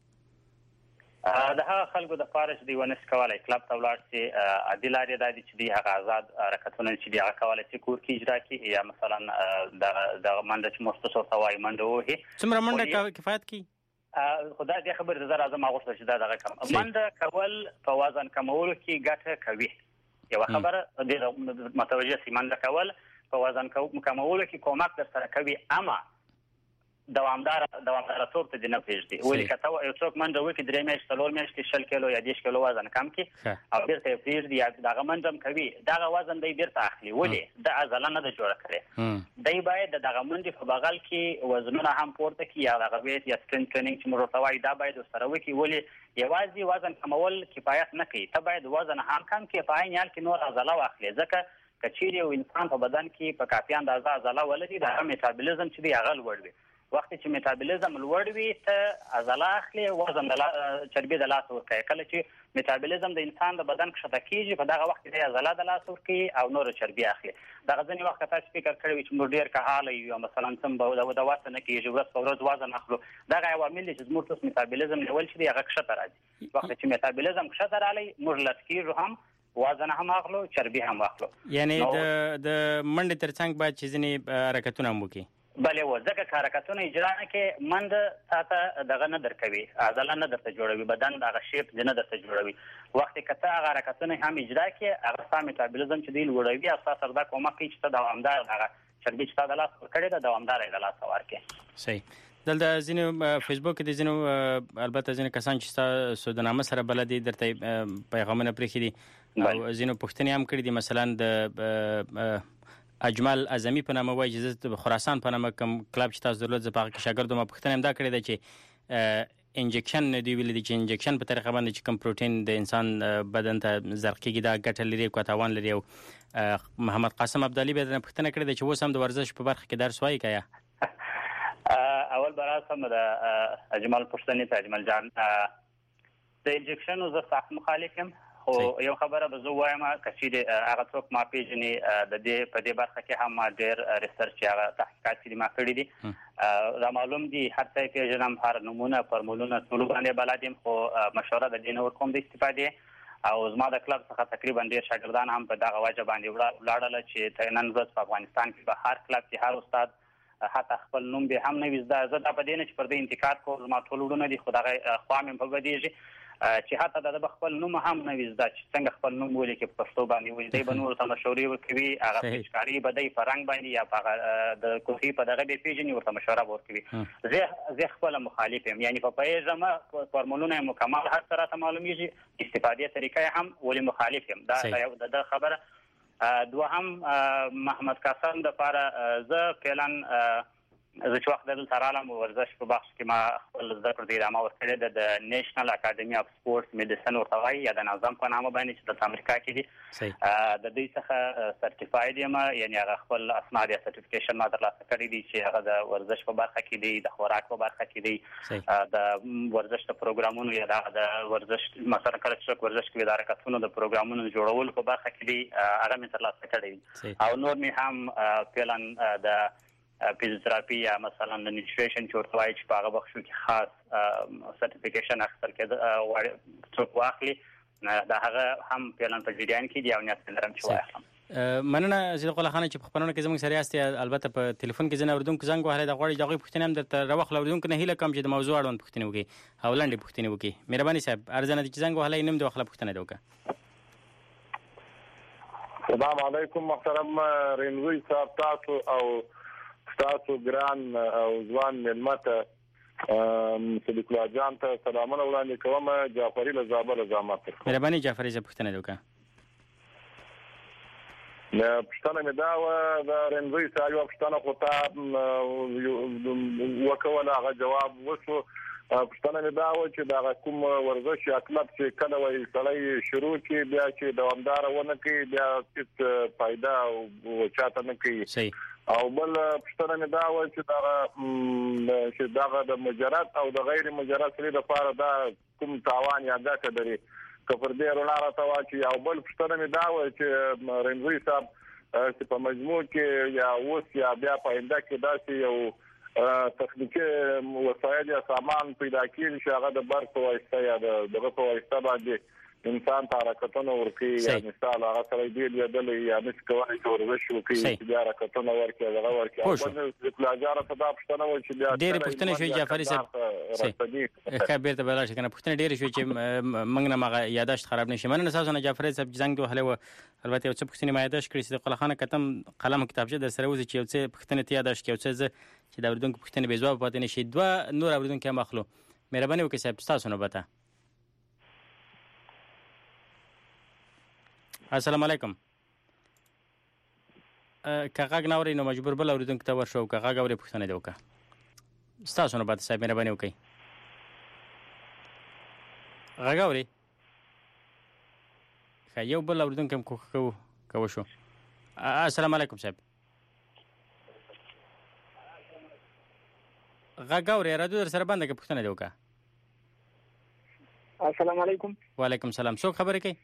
د هغه خلکو د پاره چې دی ونس کولای کلب ته ولاړ شي عادي لارې دا دي چې دی هغه آزاد حرکتونه چې دی هغه کولای شي کور کې اجرا کړي یا مثلا د د منډه چې مستشور توای منډه وهي څومره منډه کفایت کوي خدای دې خبر زړه اعظم هغه څه چې دا دغه کم منډه کول په وزن کمولو کې ګټه کوي یو خبره د متوجه سي منډه کول په وزن کمولو کې کومک در سره کوي اما دوامدار دوامدار تور ته نه پېژدي ولې کته یو څوک منډه وکړي درې میاشتې څلور میاشتې شل کیلو یا دېرش کیلو وزن کم کړي او بیرته یې پرېږدي یا دغه منډه هم کوي دغه وزن دی بیرته اخلي ولې د عضله نه ده جوړه کړې دی باید د دغه منډې په بغل کې وزنونه هم پورته کړي یا دغه ویټ یا سټرینګ ټریننګ چې موږ ورته وایو دا باید ورسره وکړي ولې یوازې وزن کمول کفایت نه کوي ته باید وزن هم کم کړي په عین حال کې نور عضله واخلي ځکه که چیرې یو انسان په بدن کې په کافي اندازه عضله ولري د هغه میټابولیزم چې دی هغه لوړ وي وخت چې میټابولیزم لوړ وي ته عضله اخلي وزن د چربي د لاسه ورکوي کله چې میټابولیزم د انسان د بدن کښته کېږي په دغه وخت کې عضله د لاسه ورکوي او نور چربي اخلي دغه ځینې وخت تاسو فکر کړی وي چې موږ ډېر کهاله یو مثلا څم به د واسه نه کېږي ورځ په ورځ وزن اخلو دغه عوامل دي چې زموږ ټول میټابولیزم لیول چې دی هغه کښته راځي وخت چې میټابولیزم کښته رالی موږ لټ کېږو هم وزن هم اخلو چربي هم اخلو یعنی د د منډې ترڅنګ باید چې ځینې حرکتونه هم وکړي بلې و ځکه که حرکتونه اجرا نه کې منډه تا ته دغه نه درکوي عضله نه درته جوړوي بدن دغه شیپ نه درته جوړوي وخت که ته هغه حرکتونه هم اجرا کې هغه ستا میټابولیزم چې دی لوړوي او ستا سره دا کومک کوي چې ته دوامدار هغه چربي چې تا د لاس ورکړې ده دوامداره یې د لاسه ورکړې صحیح دلته ځینې فیسبوک کې د ځینو البته ځینې کسان چې ستا سودنامه سره بلد دي درته پیغامونه پرېښي دي او ځینو پوښتنې هم کړي دي مثلا د اجمل اعظمي په نامه وایي چې خراسان په نامه کوم کلب چې تاسو درلود زه په هغه کې شاګرد وم. پوښتنه هم دا کړې ده چې انجکشن دی ویل دي چې انجکشن په طریقه باندې چې کوم پروتین د انسان بدن ته زرق کېږي دا ګټه لري او تاوان لري. او محمد قاسم ابدالي به دا پوښتنه کړې ده چې اوس هم د ورزش په برخه کې درس وایي کیا؟ اول براسم د اجمل پوښتنې ته اجمل جان د انجکشن زه سخت مخالف یم، خو یو خبره به زه وایم چې هغه څوک ما پیژني د دې په دې برخه کې هم ډېر ریسرچ هغه تحقیقات چې ما کړي دي دا معلوم دي هر څه یې پیژنم، هر نمونه فارمولونه ټول باندې بلد یم، خو مشوره د دې نه ورکوم د استفادې. او زما د کلب څخه تقریبا ډېر شاګردان هم په دغه وجه باندې ولاړل چې نن ورځ په افغانستان کې په هر کلب کې هر استاد حتی خپل نوم به هم نه وي زده. زه دا په دې نه چې پر دې انتقاد کوم، زما ټول وروڼه دي، خو دغه خوا مې په بدیږي چې حتی د خپل نوم هم نه وي زده چې څنګه خپل نوم ولیکي په پښتو باندې وي. دی به نورو ته مشورې ورکوي، هغه پیچکاري به دی په رنګ باندې یا په د کوټې په دغه به پیژني ورته مشوره ورکوي. زه زه خپله مخالف یم، یعنی په پوهېږم فارمولونه یې مکمل هر څه راته معلومیږي، استفادې طریقه یې هم ولې مخالف یم. دا یو د خبره. دوهم محمد قاسم دپاره زه فعلا زه چې وخت دلته رالم ورزش په بخش کې ما خپل زده کړو ته ادامه ورکړې ده د نیشنل اکاډمي اف سپورټس میډیسن ورته وایي یا د نظام په نامه باندې چې دلته امریکا کې دي. د دوی څخه سرټیفاید یم، یعنی هغه خپل اسناد یا سرټیفیکیشن ما ترلاسه کړي دي چې هغه د ورزش په برخه کې دی، د خوراک په برخه کې دی، د ورزش د پروګرامونو یا د ورزش مثلا کله چې ورزش کوي د حرکتونو د پروګرامونو جوړولو په برخه کې دی، هغه مې ترلاسه کړی دي. او نور مې هم فعلا د فیزیوتراپي یا مثلا د نیوټریشن چې ورته وایي چې په هغه بخشو کې خاص سرټیفیکیشن اخیستل کېده څوک واخلي، د هغه هم فعلا په جریان کې دي او نیت لرم چې واخلم. مننه صدیق الله خان چې په خبرونه کې زموږ سره یاستئ. البته په ټلیفون کې ځینې اورېدونکو زنګ وهلی د غواړي د هغوی پوښتنې هم درته راواخلو. اورېدونکو نه هیله کوم چې د موضوع اړوند پوښتنې وکړي او لنډې پوښتنې وکړي. مهرباني صاحب ارزنه دي چې زنګ وهلی نیم د واخله پوښتنه دې وکړه. السلام علیکم محترم رینوی صاحب، تاسو او تاسو ګران او ځوان ملمته صدیق الله جان ته سلامونه وړاندې کوم. جعفري له زابل زامات. مهرباني جعفري زه پوښتنه دې وکړه. پښتنه مې دا و د رنځوي صاحب یو پښتنه خو تا وکوله هغه جواب وشو. پښتنه مې دا و چې دا کوم ورزش یا کلب چې کله وایي سړی شروع کړي بیا چې دوامداره ونه کوي بیا هېڅ فایده او چاته نه کوي. او بل پښتنه مې دا و چې دا چې دغه د مجرد او د غیر مجرد سړي لپاره دا کوم تاوان یا ګټه لري که پر دې رڼا راته واچوي. او بل پښتنه مې دا و چې رنځوي صاحب چې په مجموع کې یا اوس یا بیا په آینده کې داسې یو تخنیکي وسایل یا سامان پیدا کېږي چې هغه د برق په واسطه یا دغه په واسطه باندې انسان ته حرکتونه ورکوي. یا مثال هغه سره ډېر لیدلی یا نشي کولی چې ورزش وکړي چې بیا حرکتونه ورکړي هغه ورکړي. او بل د پلاجاره ته دا پوښتنه وایي چې بیا ډېرې پوښتنې شوې جعفري صاحب. ښه بیرته به لاړ شي که نه پوښتنې ډېرې شوې چې موږ نه هغه یاداشت خراب نه شي. مننه ستاسو نه جعفري صاحب چې زنګ وهلی و. البته یو څه پوښتنې ما یاداشت کړي. صدیق الله خان کتم قلم کتابچه در سره وځي چې یو څه پوښتنې ته یاداشت کړي، یو څه زه چې د اورېدونکو پوښتنې بې ځوابه پاتې نه شي. دوه نور اورېدونکي هم اخلو. مهرباني وکړئ صاحب ستاسو نوبته. السلام علیکم. که غږ نه اورئ نو مجبور بل اورېدونکي ته ورشو، که غږ اورئ پوښتنه دې وکړه. ستاسو نوبت صاحب مهرباني وکړئ. غږ اورئ؟ ښه یو بل اورېدونکي هم کوښښ کوو که وشو. السلام علیکم صاحب. غږ اورئ؟ رادیو در سره بنده که پوښتنه دې وکړه. السلام علیکم. وعلیکم سلام. څوک خبرې کوي؟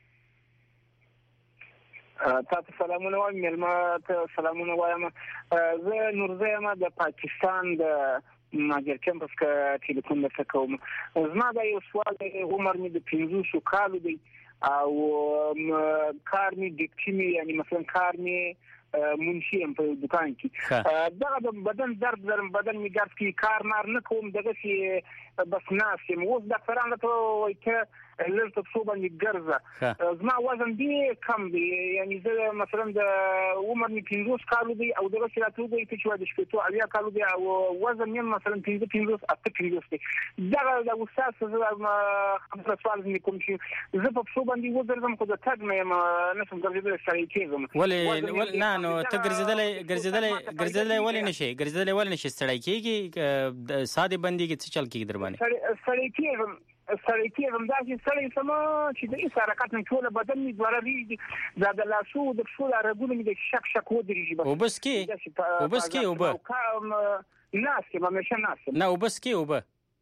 تاسو سلامونه وایم، مېلمه ته سلامونه وایم. زه نورزه یم د پاکستان د ماجر کمپس که ټلیفون درته کوم. زما دا یو سوال دی، عمر مې د پنځوسو کالو دی او کار مې ډیپټي مې یعنی مثلا کار مې منشي یم په دکان کې. دغه د بدن درد لرم، بدن مې درد کوي، کار مار نه کوم، دغسې بس ناست یم. اوس ډاکټران راته وایي ته لږ په څو باندې ګرځه زما وزن ډېر کم دی یعنی زه مثلا د عمر مې پنځوس کالو دی او دغه چې راته وګورئ چې واده شپېتو اویا کالو دی او وزن مې مثلا پنځه پنځوس اته پنځوس دی دغه د استاد څه خبره سوال مې کوم چې زه په څو باندې وګرځم خو د تګ مې نشم ګرځېدلی سړی کېږم ولې نه نو ته ګرځېدلی ګرځېدلی ګرځېدلی ولې نشي ګرځېدلی ولې نشي ستړی کېږي ساده بندېږي څه چل کېږي در باندې سړی کېږم سړی کېږم داسې سړی سم چې د هېڅ حرکت نه ټوله بدن مې دواره رېږدي دا د لاسو د پښو دا رګونه مې د شک شک ودرېږي اوبه څښې اوبه څښې اوبه ناست یم همیشه ناست یم نه اوبه څښې اوبه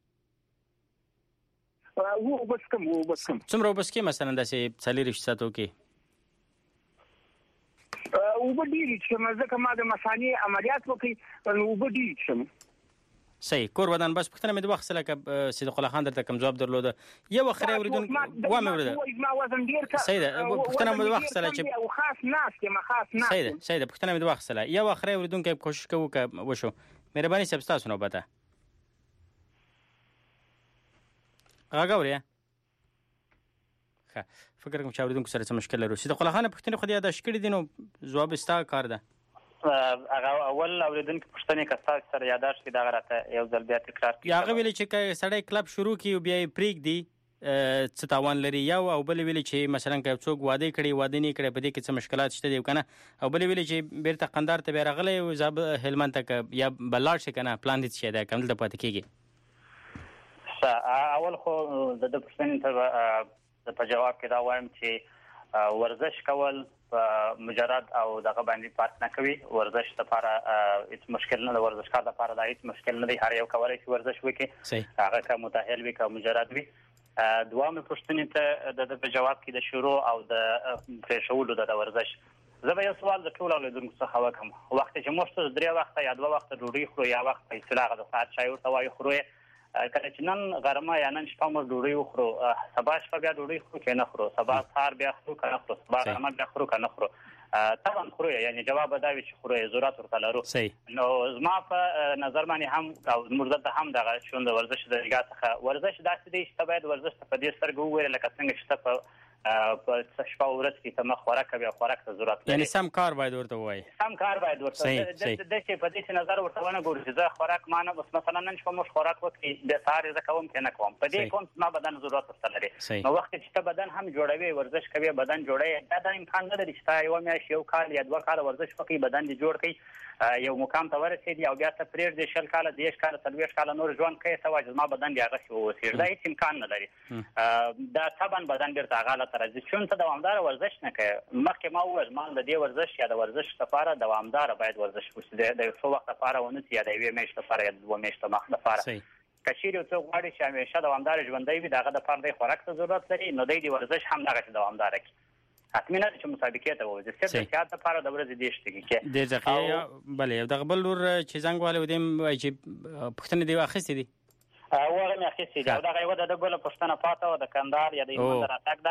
اوبه څښم اوبه څښم څومره اوبه څښې مثلا داسې څلېرویشت ساعتو کې اوبه ډېرې څښم ځکه ما د مثانې عملیات وکړ نو اوبه ډېرې څښم صحیح کور ودان بس پښتنه مې د وخت سره ک صدیق الله خان درته کوم جواب درلوده یو اخره اوریدون و مې ورده ما وزن ډیر کا صحیح ده پښتنه مې د وخت سره چې او خاص ناس کې ما خاص ناس صحیح ده صحیح ده پښتنه مې د وخت سره یو اخره اوریدون کې کوشش کوو ک وشو مهرباني سب تاسو نو بتا راغوریا ښه فکر کوم چې اوریدون سره څه مشکل لري صدیق الله خان پښتنه خو دې یاد شکړې دي نو جواب استا کار ده هغه اول اوریدونکو پښتنې کستا سره یاداش کې دا غراته یو ځل بیا تکرار کړي هغه ویل چې سړی کلب شروع کی بیا پریک دی څه تاوان لري یو او بل ویل چې مثلا که څوک واده کړي واده نه کړي په دې کې څه مشکلات شته دی کنه او بل ویل چې بیرته قندار ته راغلی او زاب هلمند ته یا بلار شي کنه پلان دي چې دا کوم د پاتې کیږي اول خو د پښتنې ته په جواب کې دا وایم چې ورزش کول مجرد او دغه باندې پات نه کوي ورزش لپاره هیڅ مشکل نه د ورزشکار لپاره دا هیڅ مشکل نه دی هر یو کولای شي ورزش وکړي هغه که متأهل وي که مجرد وي دوامه پوښتنې ته د په جواب کې د شروع او د پرېښولو د ورزش زه به یو سوال د ټولو اوریدونکو څخه وکړم وخت چې موږ درې وخته یا دوه وخته ډوډۍ خورو یا وخت په اصطلاح د ساعت چای ورته وایو خورو کله چې نن غرمه یا نن شپه موږ ډوډۍ وخورو سبا شپه بیا ډوډۍ خورو که نه خورو سبا سهار بیا خورو که نه خورو سبا غرمه بیا خورو که نه خورو طبعا خورو یعنی جواب دا وي چې خورو ضرورت ورته لرو نو زما په نظر باندې هم او زموږ دلته هم دغه شون د ورزش د نګاه څخه ورزش داسې دی چې ته باید ورزش ته په دې سترګې وګورې لکه څنګه چې ته په په شپه ورځ کې ته مخ خوراک کوي او خوراک ته ضرورت لري یعنی سم کار باید ورته وایي سم کار باید ورته د دې په دې نظر ورته ونه ګوري چې زه خوراک مانه بس مثلا نن شپه موږ خوراک وکړي د سهار زه کوم که نه کوم په دې کوم ما بدن ضرورت ورته لري نو وخت چې ته بدن هم جوړوي ورزش کوي بدن جوړوي دا د امکان نه لري چې تا یو میاشت یو کال یا دوه کال ورزش وکړي بدن دې جوړ کړي یو مقام ته ورسېدي او بیا ته پرېږدي شل کاله دېرش کاله څلوېښت کاله نور ژوند کوي ته وایې زما بدن بیا هغسې واوسېږي دا هېڅ امکان نه لري دا طبعا بدن بېرته هغه حالت ته راځي چون ته دوامداره ورزش نه کوي مخکې ما وویل ما د دې ورزش یا د ورزش لپاره دوامداره باید ورزش وشي د یو څو وخت لپاره ونه سي یا د یوې میاشتې لپاره یا د دوه میاشتو مخ لپاره که چیرې یو څوک غواړي چې همیشه دوامداره ژوندی وي د هغه دپاره دی خوراک ته ضرورت لري نو دی د ورزش هم دغسې دوامداره کړي حتمي نه چې مسابقې ته ووځي صرف د صحت لپاره د ورځې دېرش دقیقې ډېر دقیقې بلې او دغه بل لور چې زنګ والی و دې هم وایي چې پوښتنې دې اخیستې دي هغه مې اخیستې دي او دغه یوه د ده بله پوښتنه پاته وه د کندهار یا د هلمند د راتګ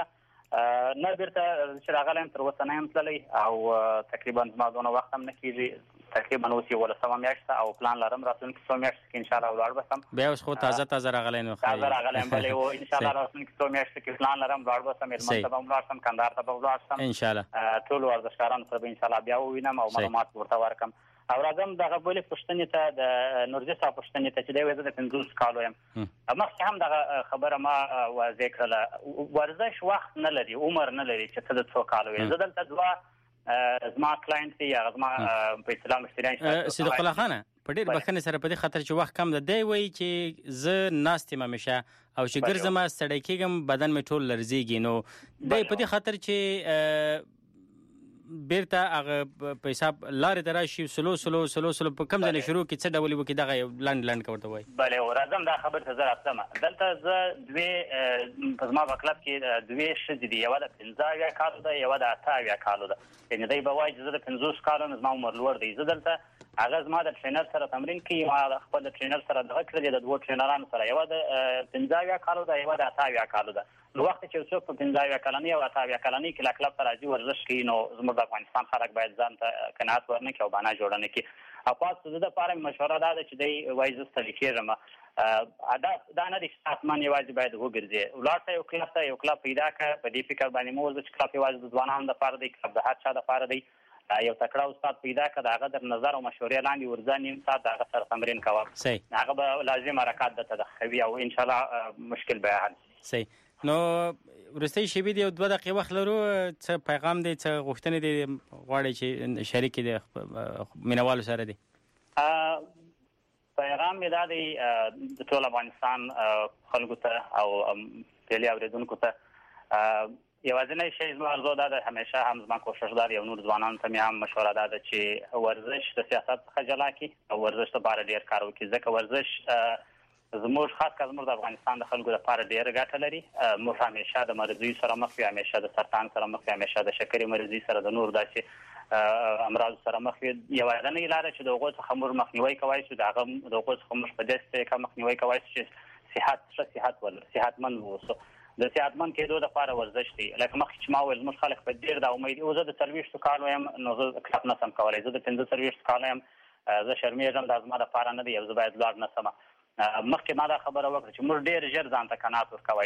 ده نه بیرته چې راغلی یم تر اوسه نه یم تللی او تقریبا زما دونه وخت هم نه کېږي تقریبا اوس یولسمه میاشت ده او پلان لرم راتلونکي څو میاشتو کې انشاءالله ولاړ به سم بیا اوس خو تازه تازه راغلی نو تازه راغلی یم بلې و انشاءالله راتلونکي څو میاشتو کې پلان لرم ولاړ به سم هلمند ته به هم ولاړ سم کندهار ته به ولاړ سم انشاءالله ټولو ورزشکارانو سره به انشاءالله بیا ووینم او معلومات ورته ورکړم او راځم دغه بلې پوښتنې ته د نورزي صاحب پوښتنې ته چې دی وایي زه د پنځوس کالو یم مخکې هم دغه خبره ما واضح کړله ورزش وخت نه لري عمر نه لري چې ته د څو کالو یې زه دلته دوه زما کلاینټ دی یا زما په اصطلاح مشتریان شته صدیق الله خانه په ډېر بښنې سره په دې خاطر چې وخت کم ده دی وایي چې زه ناست یم همیشه او چې ګرځم ستړی کېږم بدن مې ټول لرزېږي نو دی په دې خاطر چې بیرته هغه په حساب لارې ته راشي سلو سلو سلو سلو په کوم ځای شروع کړي څه ډول وکړي دغه یو لنډ لنډ که ورته وایي بلې راځم دا خبرې ته زه راتلم دلته زه دوې په زما په کلب کې دوې ښځې دي یوه د پنځه اویا کالو ده یوه د اته اویا کالو ده یعنې دی به وایي چې زه د پنځوس کالو یم زما عمر لوړ دی زه دلته هغه زما د ټرینر سره تمرین کوي ما خپل د ټرینر سره دغه کړی دی د دوو ټرینرانو سره یوه د پنځه اویا کالو ده یوه د اته اویا کالو ده نو وخت چې څوک په پنځه اویا کلنۍ او اته اویا کلنۍ کې لا کلب ته راځي ورزش کوي نو زموږ د افغانستان خلک باید ځان ته قناعت ورنه کړي او بانه جوړه نه کړي او خاص زه دپاره مې مشوره دا ده چې دی وایي زه ستړي کېږم دا نه دي حتمن یوازې باید وګرځي ولارته یو کلب ته یو کلب پیدا کړه په دې فکر باندې مو چې کلب یوازې د ځوانانو لپاره دی کلب د هر چا لپاره دی یو تکړه استاد پیدا کړه د هغه در نظر او مشورې لاندې ورځ نیم ساعت د هغه سره تمرین کوه هغه به لازم حرکات د تدخوي او ان شاء الله مشکل به حل شي. نو ورستۍ شیبې دی دوه دقیقې وخت لرو څه پیغام دی څه غوښتنې دی غواړي چې شریک دي مینوالو سره دی؟ پیغام مې دا دی د ټول افغانستان خلکو ته او پهلي اوریدونکو ته یوازینی شی زما ارزو دا ده همیشه هم زما کوشش دا یو نور ځوانانو ته مې هم مشوره دا ده چې ورزش د سیاست څخه جلا کړي او ورزش لپاره ډېر کار وکړي ځکه ورزش زموږ خاص کار زموږ د افغانستان د خلکو لپاره ډېر ګټه لري. موږ همیشه د مرضیو سره مخ یو همیشه د سرطان سره مخ یو همیشه د شکرې مرضی سره د نور داسې امراض سره مخ یو یوازینی لاره چې د هغو څخه موږ مخنیوي کولی شو د هغه د هغو څخه موږ په داسې طریقه مخنیوي کولی شو چې صحت ښه صحت ولرو صحتمند واوسو. د صحتمند کېدو لپاره ورزش دی لکه مخکې چې ما ویل زموږ خلک په ډېر دا امید او زه د څلوېښتو کالو یم نو زه کلب نه شم کولی زه د پنځه څلوېښتو کالو یم زه شرمېږم دا زما لپاره نه دی او زه باید لاړ نه شم. مخکې ما دا خبره وکړه چې موږ ډېر ژر ځان ته قناعت ورکوی